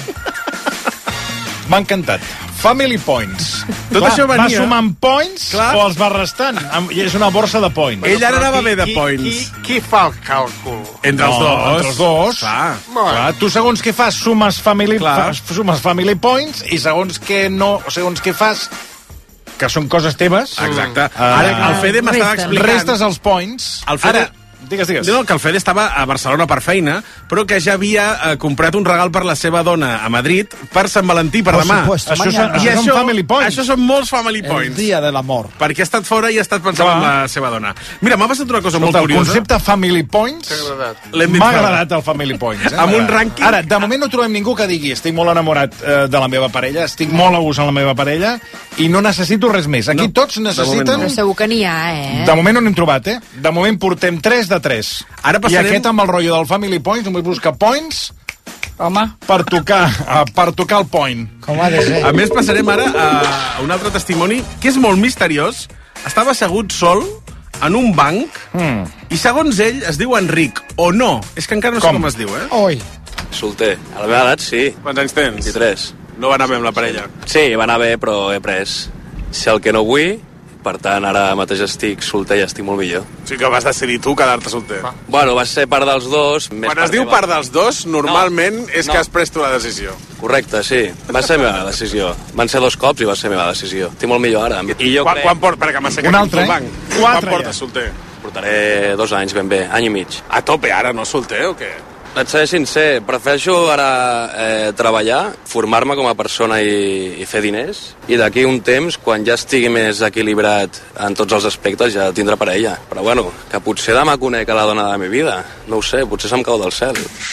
M'ha encantat. Family points. Tot això venia... Va sumant points o els va restant? I és una borsa de points. Ell ara anava bé de points. Qui fa el càlcul? Entre els dos. Entre els dos. Clar, tu segons què fas sumes family points i segons què fas que són coses teves. Exacte. Ara el Fede m'estava explicant... Restes els points. El Fede... Digues. No, que el Fede estava a Barcelona per feina, però que ja havia comprat un regal per la seva dona a Madrid per Sant Valentí, per demà. Això són family points. Això són molts family points. El dia de l'amor. Perquè ha estat fora i ha estat pensant en la seva dona. Mira, m'ha passat una cosa molt curiosa. El concepte family points m'ha agradat el family points. Amb un rànquing... Ara, de moment no trobem ningú que digui estic molt enamorat de la meva parella, estic molt a gust amb la meva parella i no necessito res més. Aquí tots necessiten... Però segur que n'hi ha, De moment no n'hem trobat, De moment portem 3 de 3. Ara passarem... I aquest amb el rotllo del family points, només busca points... Home. Per tocar el point. Com ha de ser. A més, passarem ara a un altre testimoni que és molt misteriós. Estava assegut sol en un banc i segons ell es diu Enric, o no. És que encara no sé com es diu, Oi. Solter. A la meva edat, sí. Quants anys tens? 23. No va anar bé amb la parella? Sí, va anar bé, però he pres. Si el que no vull, per tant, ara mateix estic solter i estic molt millor. O sigui que vas decidir tu quedar-te solter. Bueno, va ser part dels dos. Quan es diu part dels dos, normalment és que has pres tu la decisió. Correcte, sí. Va ser meva decisió. Van ser 2 cops i va ser meva decisió. Estic molt millor ara. I jo crec... Quan portes? Perquè m'ha secat un altre, banc. 4 Quan portes solter? Portaré 2 anys ben bé, any i mig. A tope ara, no solter o què? Et seré sincer, prefereixo ara treballar, formar-me com a persona i fer diners, i d'aquí un temps, quan ja estigui més equilibrat en tots els aspectes, ja tindré parella. Però bueno, que potser demà conec a la dona de la meva vida. No ho sé, potser se'm cau del cel.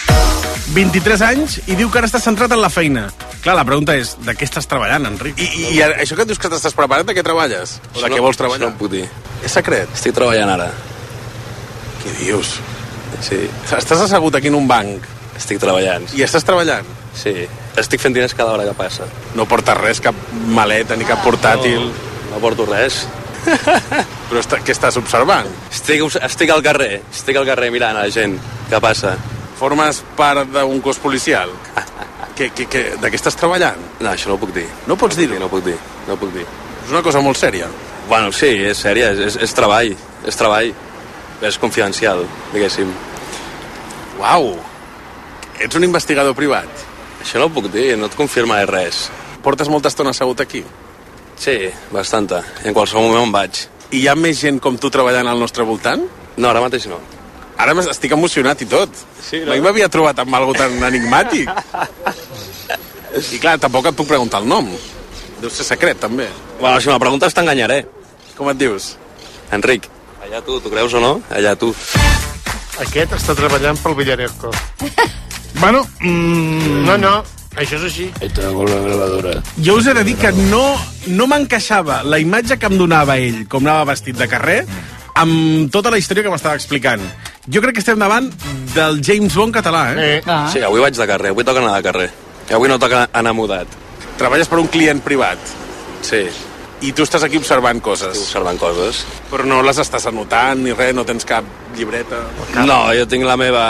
23 anys i diu que ara estàs centrat en la feina. Clar, la pregunta és, de què estàs treballant, Enric? I això que et dius que t'estàs preparant, de què treballes? O de què vols treballar? Això no ho puc dir. És secret? Estic treballant ara. Què dius? Sí. Estàs assegut aquí en un banc. Estic treballant. I estàs treballant? Sí. Estic fent diners cada hora que passa. No portes res, cap maleta ni cap portàtil? No porto res. Però què estàs observant? Estic al carrer mirant a la gent. Què passa? Formes part d'un cos policial? De què estàs treballant? No, això no ho puc dir. No pots dir-ho? No puc dir. És una cosa molt sèria. Bueno, sí, és sèria, és treball. És treball. És confidencial, diguéssim. Uau! Ets un investigador privat? Això no ho puc dir, no et confirmaré res. Portes molta estona assegut aquí? Sí, bastanta. I en qualsevol moment em vaig. I hi ha més gent com tu treballant al nostre voltant? No, ara mateix no. Ara estic emocionat i tot. Sí, no? Mai m'havia trobat amb algo tan enigmàtic. I clar, tampoc et puc preguntar el nom. Deu ser secret, també. Bueno, si me preguntes t'enganyaré. Com et dius? Enric. Allà tu creus o no? Allà tu. Aquest està treballant pel Villarejo. Bueno, No, això és així. Con la gravadora. Jo us he de dir que no m'encaixava la imatge que em donava ell, com anava vestit de carrer, amb tota la història que m'estava explicant. Jo crec que estem davant del James Bond català, Sí, avui vaig de carrer, avui toca anar de carrer. I avui no toca anar mudat. Treballes per un client privat? Sí. I tu estàs aquí observant coses? Estic observant coses. Però no les estàs anotant ni res, no tens cap llibreta? No, jo tinc la meva...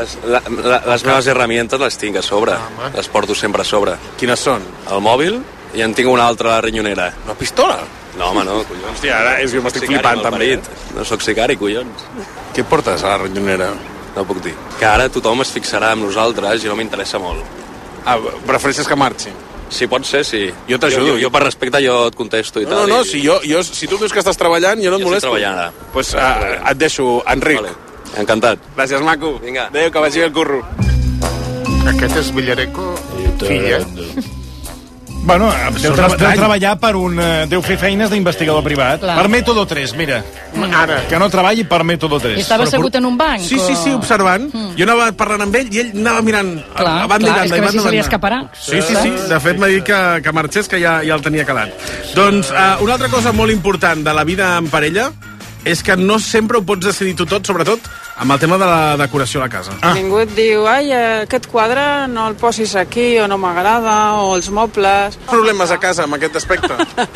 Les meves herramientes les tinc a sobre. Les porto sempre a sobre. Quines són? El mòbil I en tinc una altra a la rinyonera. Una pistola? No, home, no, collons. Hòstia, ara jo m'estic flipant, també. No sóc sicari, collons. Què portes a la rinyonera? No puc dir. Que ara tothom es fixarà en nosaltres i no m'interessa molt. Ah, prefereixes que marxi? Si pot ser, sí. Jo t'ajudo. Jo per respecte jo et contesto i tal. No, si tu dius que estàs treballant, jo no et molesto. Jo estic treballant ara. Doncs et deixo, Enric. Vale. Encantat. Gràcies, maco. Vinga. Adéu, que vagi bé el curro. Aquest és Villareco, fill, Bueno, deu treballar per un... Deu fer feines d'investigador privat. Clar. Per Método 3, mira. Ara. Que no treballi per Método 3. I estava assegut en un banc? Sí, observant. Jo anava parlant amb ell i ell anava mirant Clar, és que a veure si se li escaparà. Sí. De fet, m'ha dit que marxés, que ja el tenia calat. Doncs una altra cosa molt important de la vida en parella és que no sempre ho pots decidir tu tot, sobretot amb el tema de la decoració a la casa. Ningú et diu, aquest quadre no el posis aquí, o no m'agrada, o els mobles... Problemes a casa amb aquest aspecte?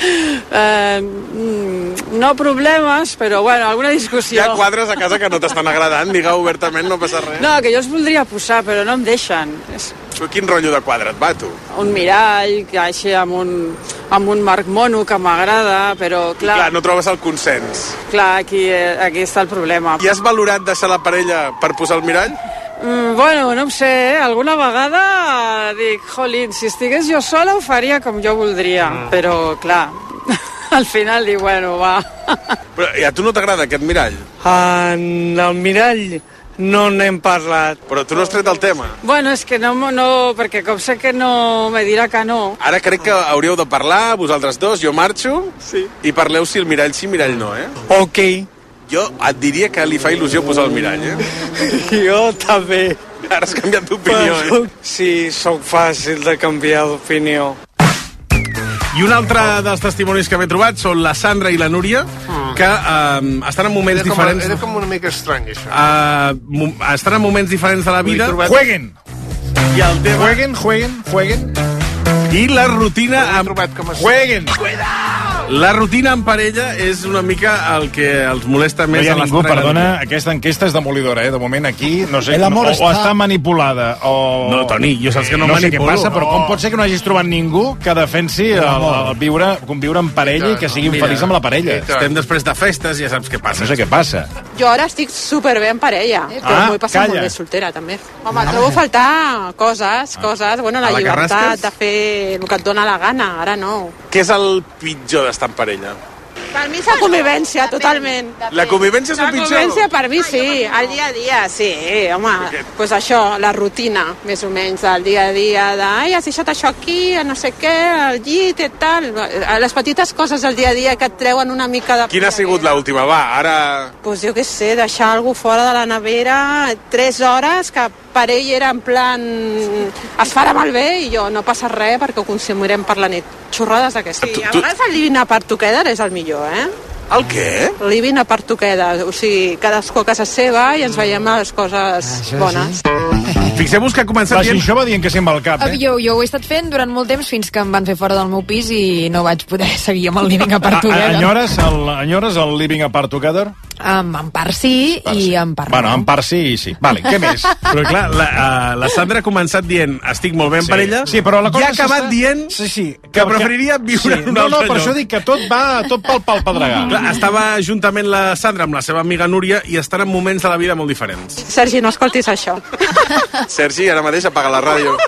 No problemes, però, bueno, alguna discussió. Hi ha quadres a casa que no t'estan agradant, digue obertament, no passa res. No, que jo els voldria posar, però no em deixen. Però quin rotllo de quadre et va, tu? Un mirall, que així amb un marc mono que m'agrada, però, clar... Clar, no trobes el consens. Clar, aquí està el problema. I has valorat deixar la parella per posar el mirall? Bueno, no ho sé, alguna vegada dic, jolín, si estigués jo sola ho faria com jo voldria, però, clar, al final dic, bueno, va. Però a tu no t'agrada aquest mirall? En el mirall no n'hem parlat. Però tu no has tret el tema? Bueno, és que no, perquè com sé que no me dirà que no. Ara crec que hauríeu de parlar, vosaltres dos, jo marxo, i parleu si el mirall sí, mirall no, Ok. Jo et diria que li fa il·lusió posar el mirall, Jo també. Ara has canviat d'opinió, Sí, sóc fàcil de canviar d'opinió. I un altre dels testimonis que m'he trobat són la Sandra i la Núria, que estan en moments diferents... Era com una mica estrany, això. Estan en moments diferents de la vida. Jueguen! I el tema... Jueguen. I la rutina amb... Jueguen! La rutina en parella és una mica el que els molesta més. No hi ha a ningú, perdona, aquesta enquesta és demolidora, De moment aquí, no sé, o està manipulada, o... No, Toni, jo saps que no manipulo. No sé què manipulo. passa, però com pot ser que no hagis trobat ningú que defensi el conviure en parella i que sigui feliç amb la parella? Estem després de festes, ja saps què passa. No sé què passa. Jo ara estic superbé en parella, però m'ho he passat molt bé soltera, també. Home, trobo a faltar coses, bueno, la llibertat de fer el que et dóna la gana, ara no. Què és el pitjor d'estar en parella? Per mi és la convivència, totalment. La convivència és el pitjor? La convivència per mi sí, el dia a dia, sí, home. Pues això, la rutina, més o menys, del dia a dia, has deixat això aquí, no sé què, al llit i tal. Les petites coses del dia a dia que et treuen una mica de... Quina ha sigut l'última? Va, ara... Pues jo què sé, deixar algú fora de la nevera 3 hores, que per ell era en plan... Es farà malbé i jo no passa res perquè ho consumirem per la nit. Xorrades d'aquestes. Sí, a vegades el living apart together és el millor, El què? Living apart together, o sigui, cadascú a casa seva i ens veiem les coses bones. Fixeu-vos que ha començat dient... Això va dient que se'n va al cap, Jo ho he estat fent durant molt temps fins que em van fer fora del meu pis i no vaig poder seguir amb el living apart together. Enyores el living apart together? En part sí i en part no. Bueno, en part sí i sí. Vale, què més? Però clar, la Sandra ha començat dient estic molt bé en parella, sí, però la cosa i ha acabat dient que preferiria viure en un altre lloc. Per això dic que tot va pel pedregar. Clar, estava juntament la Sandra amb la seva amiga Núria i estan en moments de la vida molt diferents. Sergi, no escoltis això. Sergi, ara mateix apaga la ràdio.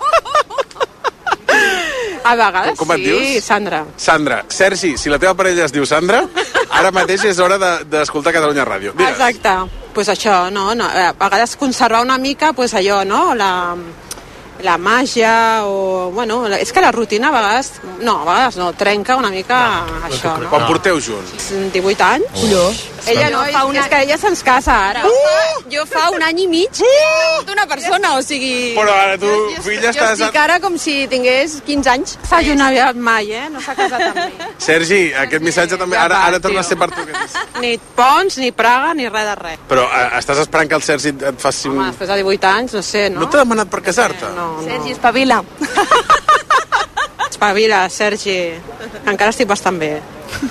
A vegades com et dius? Sandra. Sandra. Sergi, si la teva parella es diu Sandra, ara mateix és hora d'escoltar Catalunya Ràdio. Digues. Exacte. Pues això, no? A vegades conservar una mica, pues allò, no? La màgia o... Bueno, és que la rutina a vegades no, trenca una mica això, no? Quan porteu junts? 18 anys. Colló. Ella no, és que ella se'ns casa ara. Jo fa 1 any i mig d'una persona, o sigui... Però ara tu, filla, estàs... Jo estic ara com si tingués 15 anys. S'ha allunyat mai, no s'ha casat amb mi. Sergi, aquest missatge també, ara torna a ser per tu. Ni Pons, ni Praga, ni res de res. Però estàs esperant que el Sergi et faci un... Home, després de 18 anys, no sé, no? No t'ha demanat per casar-te? No. Sergi, espavila. Espavila, Sergi. Encara estic bastant bé.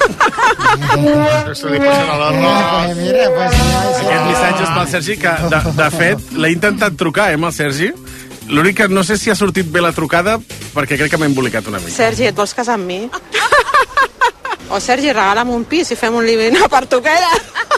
Se li passen a l'arròs. Aquest missatge és pel Sergi, que de fet l'he intentat trucar, amb el Sergi, L'únic que no sé si ha sortit bé la trucada, perquè crec que m'he embolicat una mica. Sergi, et vols casar amb mi? O Sergi, regala'm un pis i fem un living a Partoquera.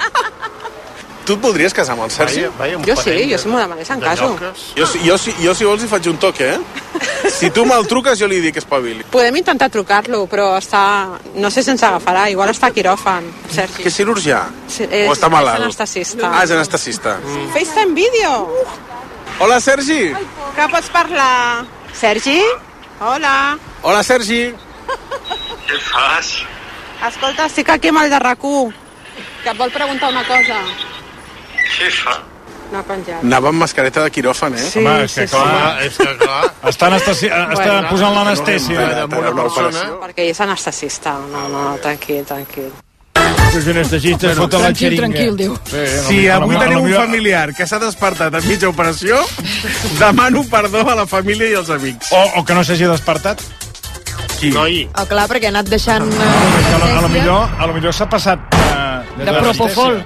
Tu et voldries casar amb el Sergi? Jo sí, jo si m'ho demanes en caso. Jo si vols hi faig un toque, Si tu me'l truques jo li dic espavili. Podem intentar trucar-lo, però està... No sé si ens agafarà, igual està a quiròfan, Sergi. Que és cirurgià? Sí, o està malalt? És anestesista. És anestesista. FaceTime vídeo. Hola, Sergi. Que pots parlar? Sergi? Hola. Hola, Sergi. Què fas? Escolta, estic aquí amb el de RAC1, que et vol preguntar una cosa. Què fa? No ha penjat. Anava amb mascareta de quiròfan, Sí, Home, sí, és que clar. Està posant l'anestèsia. Perquè ell és anestesista. No, tranquil. Els anestesistes foten la xeringa. Tranquil, diu. Si avui teniu un familiar que s'ha despertat a mitja operació, demano perdó a la família i als amics. O que no s'hagi despertat. Qui? Oh, clar, perquè ha anat deixant... A lo millor s'ha passat... De propofol.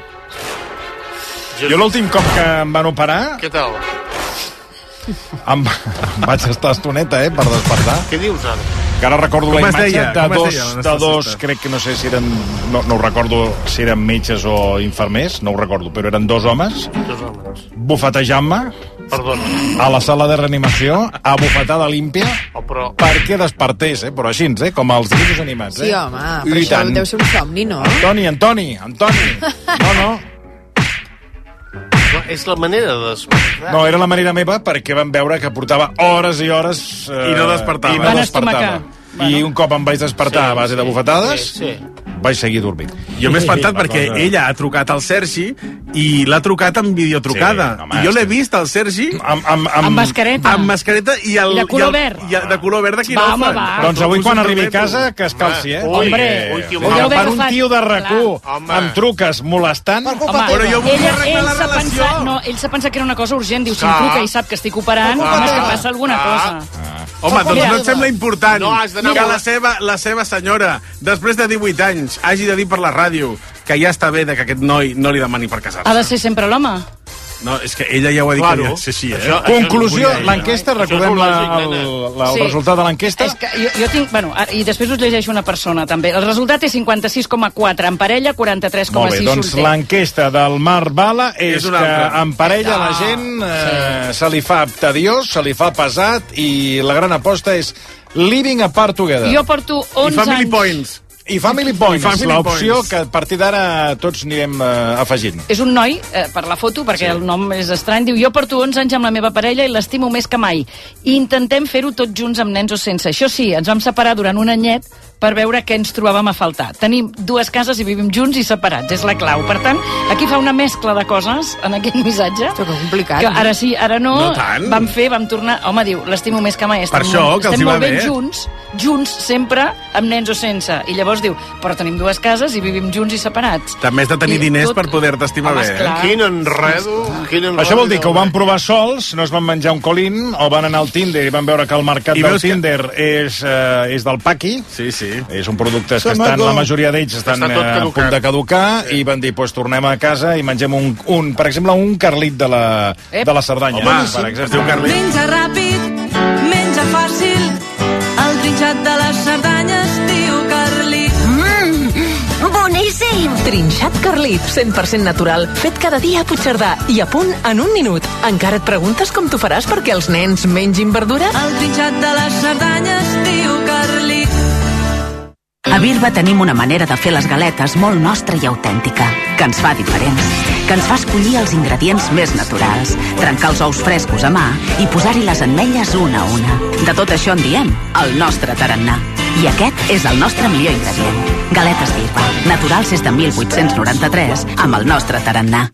Jo l'últim cop que em van operar... Què tal? Em vaig estar estoneta, per despertar. Què dius ara? Que ara recordo Com la es imatge deia? de dos, crec que no sé si eren... No ho recordo si eren metges o infermers, no ho recordo, però eren dos homes. Bufetejant-me. Perdona. A la sala de reanimació, a bufetada límpia, perquè despertés, però així, com els dibuixos animats. Sí, home, però això deu ser un somni, no? Antoni. No. No, és la manera de despertar. No, era la manera meva perquè vam veure que portava hores i hores... I no despertava. I no despertava. I un cop em vaig despertar a base de bufetades, vaig seguir dormint. Jo m'he espantat perquè ella ha trucat al Sergi i l'ha trucat amb videotrucada. I jo l'he vist al Sergi amb mascareta. Amb mascareta i de color verd. De color verd de quiròfan. Doncs avui quan arribi a casa que es calci, Hombre, per un tio de RAC1 em truques molestant. Però jo vull arreglar la relació. Ell s'ha pensat que era una cosa urgent. Diu, si em truca i sap que estic operant, home, és que passa alguna cosa. Home, doncs no et sembla important No, que la seva senyora, després de 18 anys, hagi de dir per la ràdio que ja està bé que aquest noi no li demani per casar-se. Ha de ser sempre l'home. No, és que ella ja ho ha dit, que ja és així, Conclusió, l'enquesta, recordem el resultat de l'enquesta. És que jo tinc... Bueno, i després us llegeixo una persona, també. El resultat és 56,4 en parella, 43,6 Molt bé, doncs l'enquesta del Marc Bala és que en parella la gent se li fa tediós, se li fa pesat, i la gran aposta és living apart together. Jo porto 11 anys... I family points. I Family Points, l'opció que a partir d'ara tots anirem afegint. És un noi, per la foto, perquè el nom és estrany, diu, jo porto 11 anys amb la meva parella i l'estimo més que mai. I intentem fer-ho tots junts amb nens o sense. Això sí, ens vam separar durant un anyet per veure què ens trobàvem a faltar. Tenim 2 cases i vivim junts i separats, és la clau. Per tant, aquí fa una mescla de coses en aquest missatge. Això que complicat. Que ara sí, ara no. No tant. Vam tornar... Home, diu, l'estimo més que mai. Per això, que els hi va bé. Estem molt ben junts, sempre, amb nens o sense. I llavors didiu, però tenim 2 cases i vivim junts i separats. També has de tenir diners per poder-te estimar bé. Quin enredo. Això vol dir que ho van provar sols, no es van menjar un colín, o van anar al Tinder i van veure que el mercat del Tinder és del paqui. Sí. És un producte que estan, la majoria d'ells estan a punt de caducar, i van dir, pues tornem a casa i mengem per exemple, un carlit de la Cerdanya. Home, per exemple, un carlit. Menja ràpid, menja fàcil, el trinxat de les Cerdanyes diu Carlit. Boníssim! Trinxat Carlit, 100% natural, fet cada dia a Puigcerdà i a punt en un minut. Encara et preguntes com t'ho faràs perquè els nens mengin verdura? El trinxat de les Cerdanyes diu Carlit. A Birba tenim una manera de fer les galetes molt nostra i autèntica, que ens fa diferents, que ens fa escollir els ingredients més naturals, trencar els ous frescos a mà i posar-hi les ametlles una a una. De tot això en diem el nostre tarannà. I aquest és el nostre millor ingredient. Galetes Birba, naturals des de 1893, amb el nostre tarannà.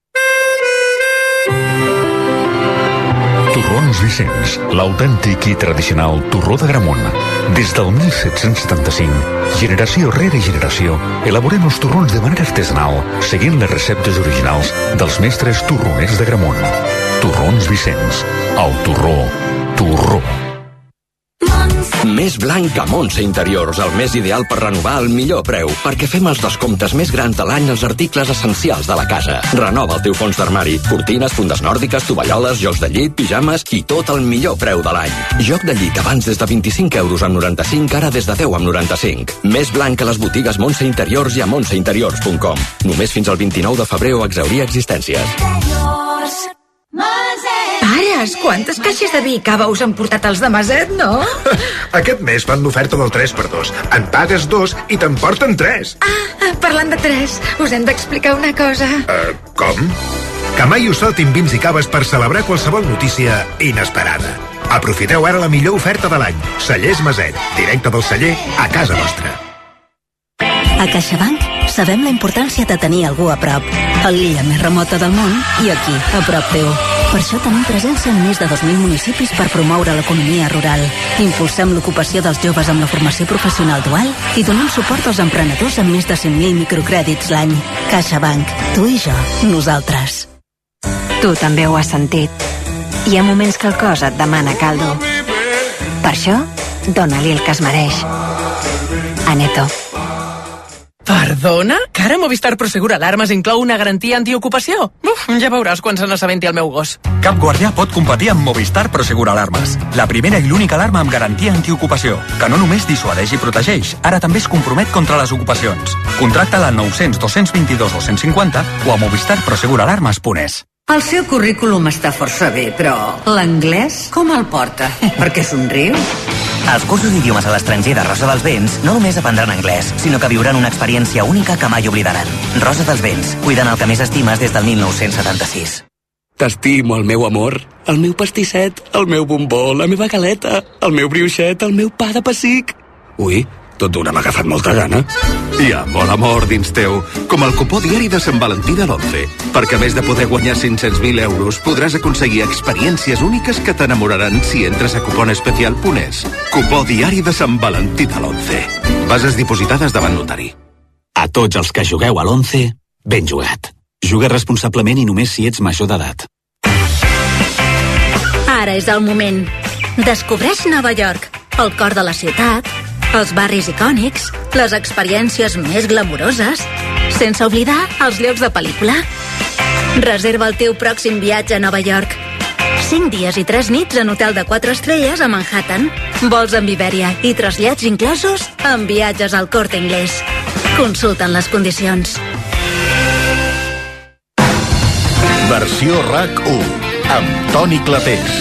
Torrons Vicenç, l'autèntic i tradicional torró d'Agramunt. Des del 1775, generació rere generació, elaborem els torrons de manera artesanal, seguint les receptes originals dels mestres torroners d'Agramunt. Torrons Vicenç, el torró. Mes blanc a Montse Interiors, el mes ideal per renovar al millor preu, perquè fem els descomptes més grans de l'any als articles essencials de la casa. Renova el teu fons d'armari, cortines, fundes nòrdiques, tovalloles, jocs de llit, pijames i tot el millor preu de l'any. Joc de llit abans des de 25 euros amb 95, ara des de 10 amb 95. Mes blanc a les botigues Montse Interiors i a montseinteriors.com. Només fins al 29 de febrer o exhaurir existències. Pares, quantes caixes de vi i cava us han portat els de Maset, no? Aquest mes fan l'oferta del 3x2. En pagues 2 i te'n porten 3. Parlant de 3, us hem d'explicar una cosa. Com? Que mai us faltin vins i caves per celebrar qualsevol notícia inesperada. Aprofiteu ara la millor oferta de l'any. Cellers Maset, directe del celler a casa vostra. A CaixaBank sabem la importància de tenir algú a prop. A l'illa més remota del món i aquí, a prop teu. Per això tenim presència en més de 2.000 municipis per promoure l'economia rural. Impulsem l'ocupació dels joves amb la formació professional dual i donem suport als emprenedors amb més de 100.000 microcrèdits l'any. CaixaBank. Tu i jo. Nosaltres. Tu també ho has sentit. Hi ha moments que el cos et demana caldo. Per això, dona-li el que es mereix. Aneto. Perdona? Que ara Movistar Prosegur Alarmes inclou una garantia antiocupació? Ja veuràs quan se n'assabenti el meu gos. Cap guardià pot competir amb Movistar Prosegur Alarmes. La primera i l'única alarma amb garantia antiocupació, que no només dissuadeix i protegeix, ara també es compromet contra les ocupacions. Contracta-la al 900 222 250 o a movistarproseguralarmes.es. El seu currículum està força bé, però l'anglès com el porta? Per què somriu? Als cursos d'idiomes a l'estranger de Rosa dels Vents no només aprendran anglès, sinó que viuran una experiència única que mai oblidaran. Rosa dels Vents, cuidant el que més estimes des del 1976. T'estimo, el meu amor, el meu pastisset, el meu bombó, la meva galeta, el meu brioixet, el meu pa de pessic. Ui, tot d'una m'ha agafat molta gana. Hi ha molt amor dins teu, com el cupó diari de Sant Valentí de l'11, perquè a més de poder guanyar 500.000 euros, podràs aconseguir experiències úniques que t'enamoraran si entres a cuponespecial.es. Cupó diari de Sant Valentí de l'11. Bases dipositades davant notari. A tots els que jugueu a l'11, ben jugat. Juga responsablement i només si ets major d'edat. Ara és el moment. Descobreix Nova York, el cor de la ciutat, els barris icònics, les experiències més glamuroses, sense oblidar els llocs de pel·lícula. Reserva el teu pròxim viatge a Nova York. 5 dies i 3 nits en hotel de 4 estrelles a Manhattan, vols amb Iberia i trasllats inclosos amb viatges al Corte Inglés. Consulta'n les condicions. Versió RAC1 amb Toni Clapés.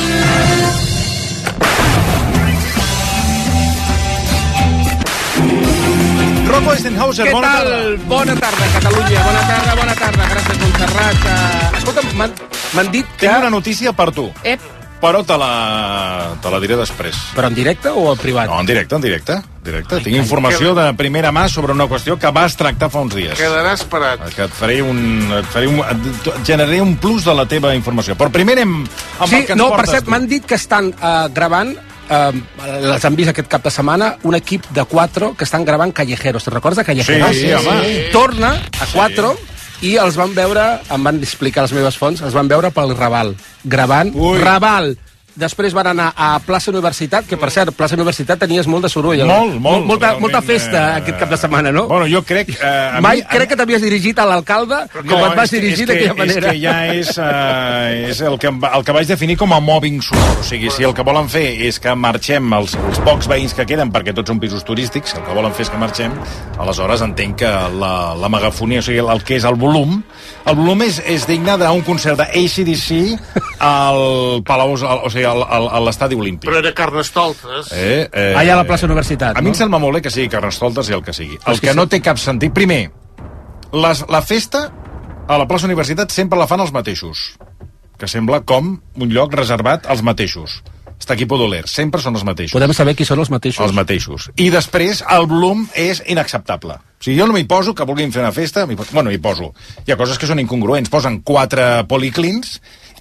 Rocco Eisenhauser, bona tarda. Bona tarda, Catalunya. Bona tarda. Gràcies, Montserrat. Escolta, m'han dit que... Tinc una notícia per tu. Però te la diré després. Però en directe o en privat? No, en directe. Tinc informació de primera mà sobre una qüestió que vas tractar fa uns dies. Quedarà esperat. Que et generaré un plus de la teva informació. Però primer anem amb el que ens portes. Per cert, m'han dit que estan gravant, les han vist aquest cap de setmana, un equip de 4 que estan gravant Callejeros. Te'n recordes de Callejeros? Sí, home. Torna a 4 i els van veure, em van explicar les meves fonts, els van veure pel Raval, gravant Raval. Després van anar a Plaça Universitat, que per cert, Plaça Universitat tenies molt de soroll. Molta festa aquest cap de setmana, no? Bueno, jo crec... Crec que t'havies dirigit a l'alcalde com et vas dirigir d'aquella manera. És que ja és el que vaig definir com a mobbing sonor. O sigui, si el que volen fer és que marxem els pocs veïns que queden, perquè tots són pisos turístics, el que volen fer és que marxem, aleshores entenc que la megafonia, o sigui, el que és el volum és digne d'un concert d'ACDC al Palau, o sigui, a l'estadi olímpic. Però era Carnestoltes. Allà a la plaça Universitat. A mi em sembla molt bé que sigui Carnestoltes i el que sigui. El que no té cap sentit... Primer, la festa a la plaça Universitat sempre la fan els mateixos, que sembla com un lloc reservat als mateixos. Està aquí Podoler, sempre són els mateixos. Podem saber qui són els mateixos? Els mateixos. I després el volum és inacceptable. O sigui, jo no m'hi poso, que vulguin fer una festa, hi poso. Hi ha coses que són incongruents. Posen 4 policlins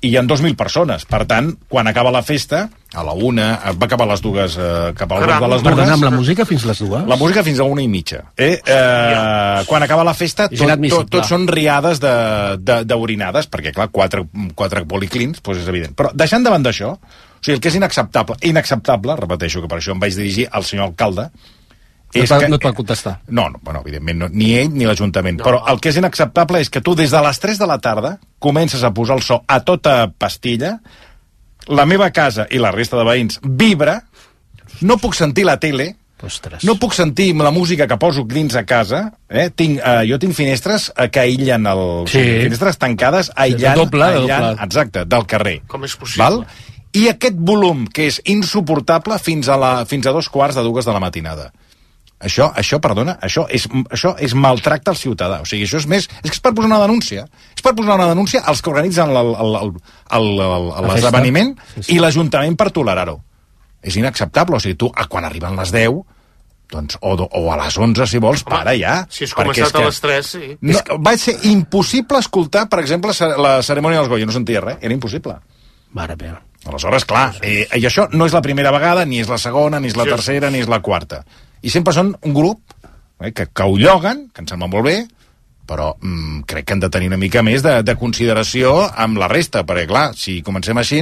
i hi ha 2.000 persones. Per tant, quan acaba la festa, a la 1, va cap a les 2, cap a les 2. Perdona, amb la música fins les 2? La música fins a 1:30. Quan acaba la festa, tot són riades d'orinades, perquè, clar, 4 policlins, doncs és evident. Però deixant davant d'això, o sigui, el que és inacceptable, repeteixo que per això em vaig dirigir al senyor alcalde, no et pot contestar. No, evidentment, no, ni ell ni l'Ajuntament. Però el que és inacceptable és que tu des de les 3 de la tarda comences a posar el so a tota pastilla, la meva casa i la resta de veïns vibra, no puc sentir la tele, no puc sentir la música que poso dins a casa, jo tinc finestres que aïllen finestres tancades, aïllant, exacte, del carrer. Com és possible? Val? I aquest volum, que és insuportable fins a 2:15 de la matinada. Això és maltracte al ciutadà. O sigui, això és més... És que és per posar una denúncia. És per posar una denúncia als que organitzen l'esdeveniment i l'Ajuntament per tolerar-ho. És inacceptable. O sigui, tu, quan arriben les 10, doncs, o a les 11, si vols, para ja. Si has començat a les 3, sí. Va ser impossible escoltar, per exemple, la cerimònia dels Goya. No sentia res. Era impossible. Mare meva. Aleshores, clar, i això no és la primera vegada, ni és la segona, ni és la tercera, ni és la quarta. I sempre són un grup que ho lloguen, que em sembla molt bé, però crec que han de tenir una mica més de consideració amb la resta, perquè, clar, si comencem així,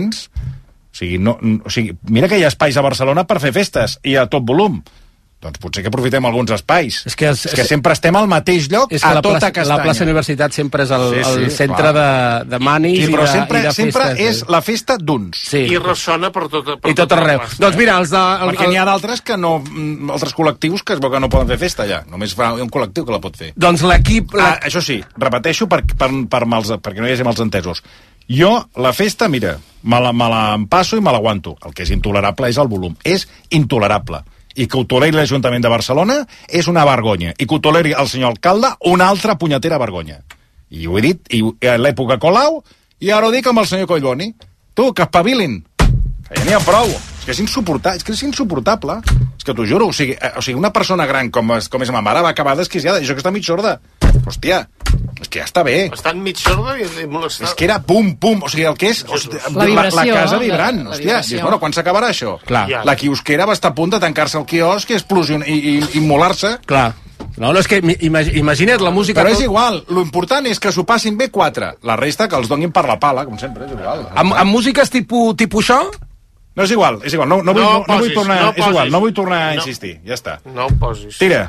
mira que hi ha espais a Barcelona per fer festes, i a tot volum. Doncs potser que aprofitem alguns espais. És que sempre estem al mateix lloc, a tota castanya. La plaça Universitat sempre és el centre de manis i de festes. Però sempre és la festa d'uns. I ressona per tot arreu. Doncs mira, perquè n'hi ha d'altres que no... altres col·lectius que es veu que no poden fer festa allà. Només hi ha un col·lectiu que la pot fer. Doncs l'equip... Això sí, repeteixo perquè no hi hagi malentesos. Jo, la festa, mira, me la empasso i me l'aguanto. El que és intolerable és el volum. És intolerable. I que ho toleri l'Ajuntament de Barcelona és una vergonya. I que ho toleri el senyor alcalde, una altra punyetera vergonya. I ho he dit a l'època Colau, i ara ho dic amb el senyor Collboni. Tu, que espavilin. Que ja n'hi ha prou. És que és insuportable. És que t'ho juro. O sigui, una persona gran com és ma mare va acabar desquiciada. I això que està mig sorda. Hòstia, és que ja està bé. Està mig sorda i molestada. És que era pum, o sigui, el que és la casa vibrant. Hòstia, dius, bueno, quan s'acabarà això? La quiosquera va estar a punt de tancar-se el quiosc i explosionar i immolar-se. Clar. No, és que imagina't la música... Però és igual, l'important és que s'ho passin bé 4. La resta que els donin per la pala, com sempre, és igual. Amb músiques tipus això? No, és igual, no vull tornar a insistir, ja està. No ho posis. Tira.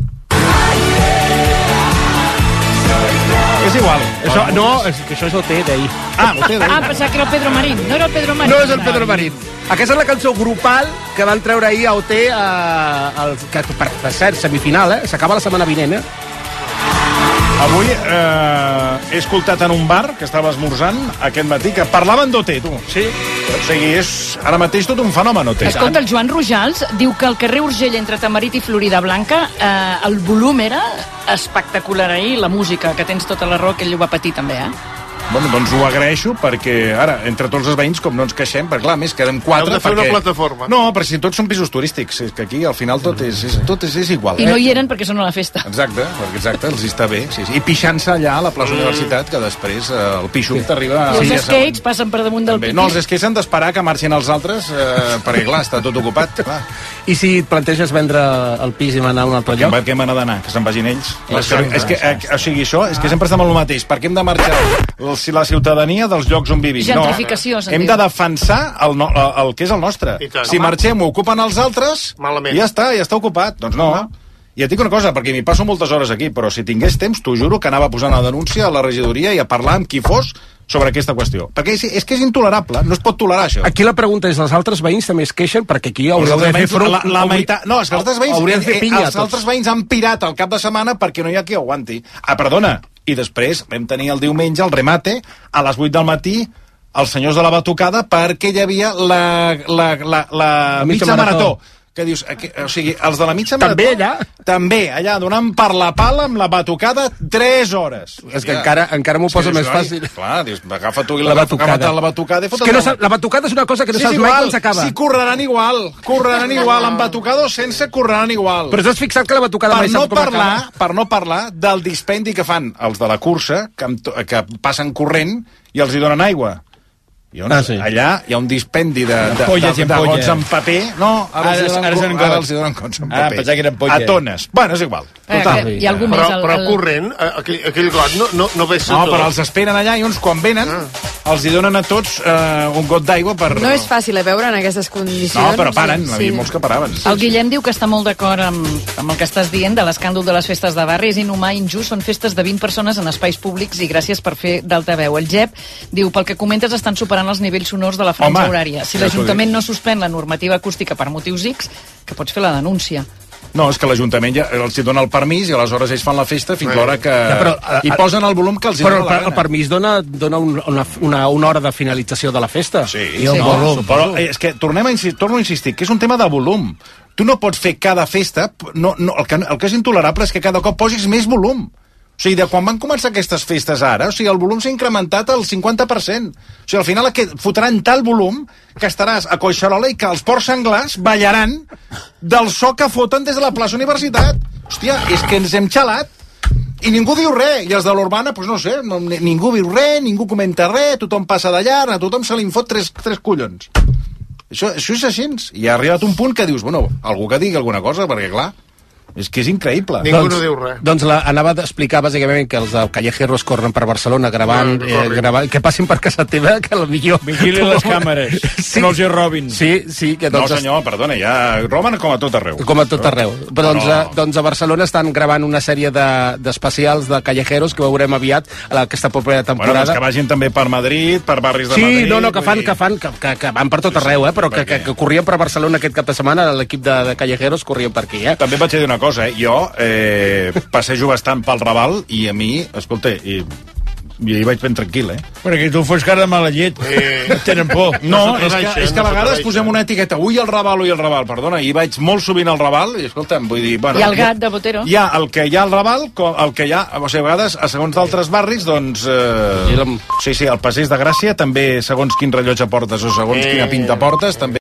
És igual. És que això és OT d'ahir. Pensava que era el Pedro Marín. No era el Pedro Marín. No és el Pedro Marín. Aquesta és la cançó grupal que van treure ahir a OT, que, per cert, semifinal, s'acaba la setmana vinent, Avui he escoltat en un bar que estava esmorzant aquest matí que parlaven d'OT, tu. Sí. O sigui, és ara mateix tot un fenomen OT. Escolta, el Joan Rojals diu que al carrer Urgell entre Tamarit i Florida Blanca el volum era espectacular ahir, la música, que tens tota la raó, que ell ho va patir també, Bueno, doncs ho agraeixo, perquè ara, entre tots els veïns, com no ens queixem, perquè clar, més quedem 4... Heu de fer una plataforma. No, però si tots són pisos turístics, és que aquí al final tot és igual. I no hi eren perquè són a la festa. Exacte, els està bé. Sí. I pixant-se allà a la plaça Universitat, que després el pixum t'arriba... I els skates passen per damunt del pipí. No, els skates han d'esperar que marxin els altres, perquè clar, està tot ocupat. Clar. I si et planteges vendre el pis i anar a un altre lloc? Per què m'han d'anar? Que se'n vagin ells? És que sempre estem amb el mateix. Per què hem de marxar la ciutadania dels llocs on vivim? Gentrificació, hem de defensar el que és el nostre. Si marxem ho ocupen els altres, ja està ocupat. Doncs no. I et dic una cosa, perquè m'hi passo moltes hores aquí, però si tingués temps, t'ho juro que anava a posar una denúncia a la regidoria i a parlar amb qui fos sobre aquesta qüestió. Perquè és que és intolerable, no es pot tolerar això. Aquí la pregunta és, els altres veïns també es queixen? Perquè aquí haureu de fer front... No, és que els altres veïns han pirat el cap de setmana perquè no hi ha qui aguanti. Perdona, i després vam tenir el diumenge el remate a les 8 del matí els senyors de la batucada perquè hi havia la mitja marató. Que dius, o sigui, els de la mitja marató... També allà, donant per la pala amb la batucada 3 hores. És que encara m'ho posa més fàcil. Clar, dius, agafa tu la batucada i fot... La batucada és una cosa que no saps mai quan s'acaba. Sí, correran igual, amb batucada o sense, correran igual. Però t'has fixat que la batucada mai saps com acaba? Per no parlar del dispendi que fan els de la cursa, que passen corrent i els hi donen aigua. Allà hi ha un dispendi de gots en paper. No, ara els donen gots en paper. Pensava que eren polles. A tones. Bueno, és igual. Hi ha algú més. Però corrent, aquell got no ve No, però els esperen allà i uns quan venen els hi donen a tots un got d'aigua per... No és fàcil veure en aquestes condicions. No, però paren, n'hi havia molts que paraven. El Guillem diu que està molt d'acord amb el que estàs dient de l'escàndol de les festes de barri. És inhumà, injust, són festes de 20 persones en espais públics i gràcies per fer d'altaveu. El Jep diu, pel que comentes estan superant els nivells sonors de la franja horària. Si l'Ajuntament no suspèn la normativa acústica per motius X, que pots fer la denúncia. No, és que l'Ajuntament ja els dona el permís i aleshores ells fan la festa fins l'hora que... I posen el volum que els dona la gana. Però el permís dona una hora de finalització de la festa. Sí. Però és que torno a insistir, que és un tema de volum. Tu no pots fer cada festa... El que és intolerable és que cada cop posis més volum. O sigui, de quan van començar aquestes festes ara, el volum s'ha incrementat al 50%. O sigui, al final fotran tal volum que estaràs a Collserola i que els porcs senglars ballaran del so que foten des de la plaça Universitat. Hòstia, és que ens hem xalat. I ningú diu res. I els de l'Urbana, doncs no sé, ningú diu res, ningú comenta res, tothom passa de llarg, a tothom se li fot tres collons. Això és així. I ha arribat un punt que dius, bueno, algú que digui alguna cosa, perquè clar... És que és increïble. Ningú no diu res. Doncs anava a explicar bàsicament que els callejeros corren per Barcelona gravant, que passin per casa teva, que potser... Vigilin les càmeres, que no els hi robin. Sí, que no, senyor, perdona, ja roben com a tot arreu. Com a tot arreu. Doncs a Barcelona estan gravant una sèrie d'especials de callejeros que veurem aviat a aquesta propera temporada. Bueno, que vagin també per Madrid, per barris de Madrid... Sí, que van per tot arreu, però que corrien per Barcelona aquest cap de setmana, l'equip de callejeros corrien per aquí, També vaig dir una cosa, jo passejo bastant pel Raval i a mi, escolta, i hi vaig ben tranquil, Perquè tu fos cara de mala llet, tenen por. No, és que a vegades posem una etiqueta, ui el Raval, perdona, i vaig molt sovint al Raval, i escolta'm, vull dir... I el gat de Botero. Hi ha el que hi ha al Raval, el que hi ha, o sigui, a vegades, a segons d'altres barris, doncs... Sí, el Passeig de Gràcia, també, segons quin rellotge portes o segons quina pinta portes, també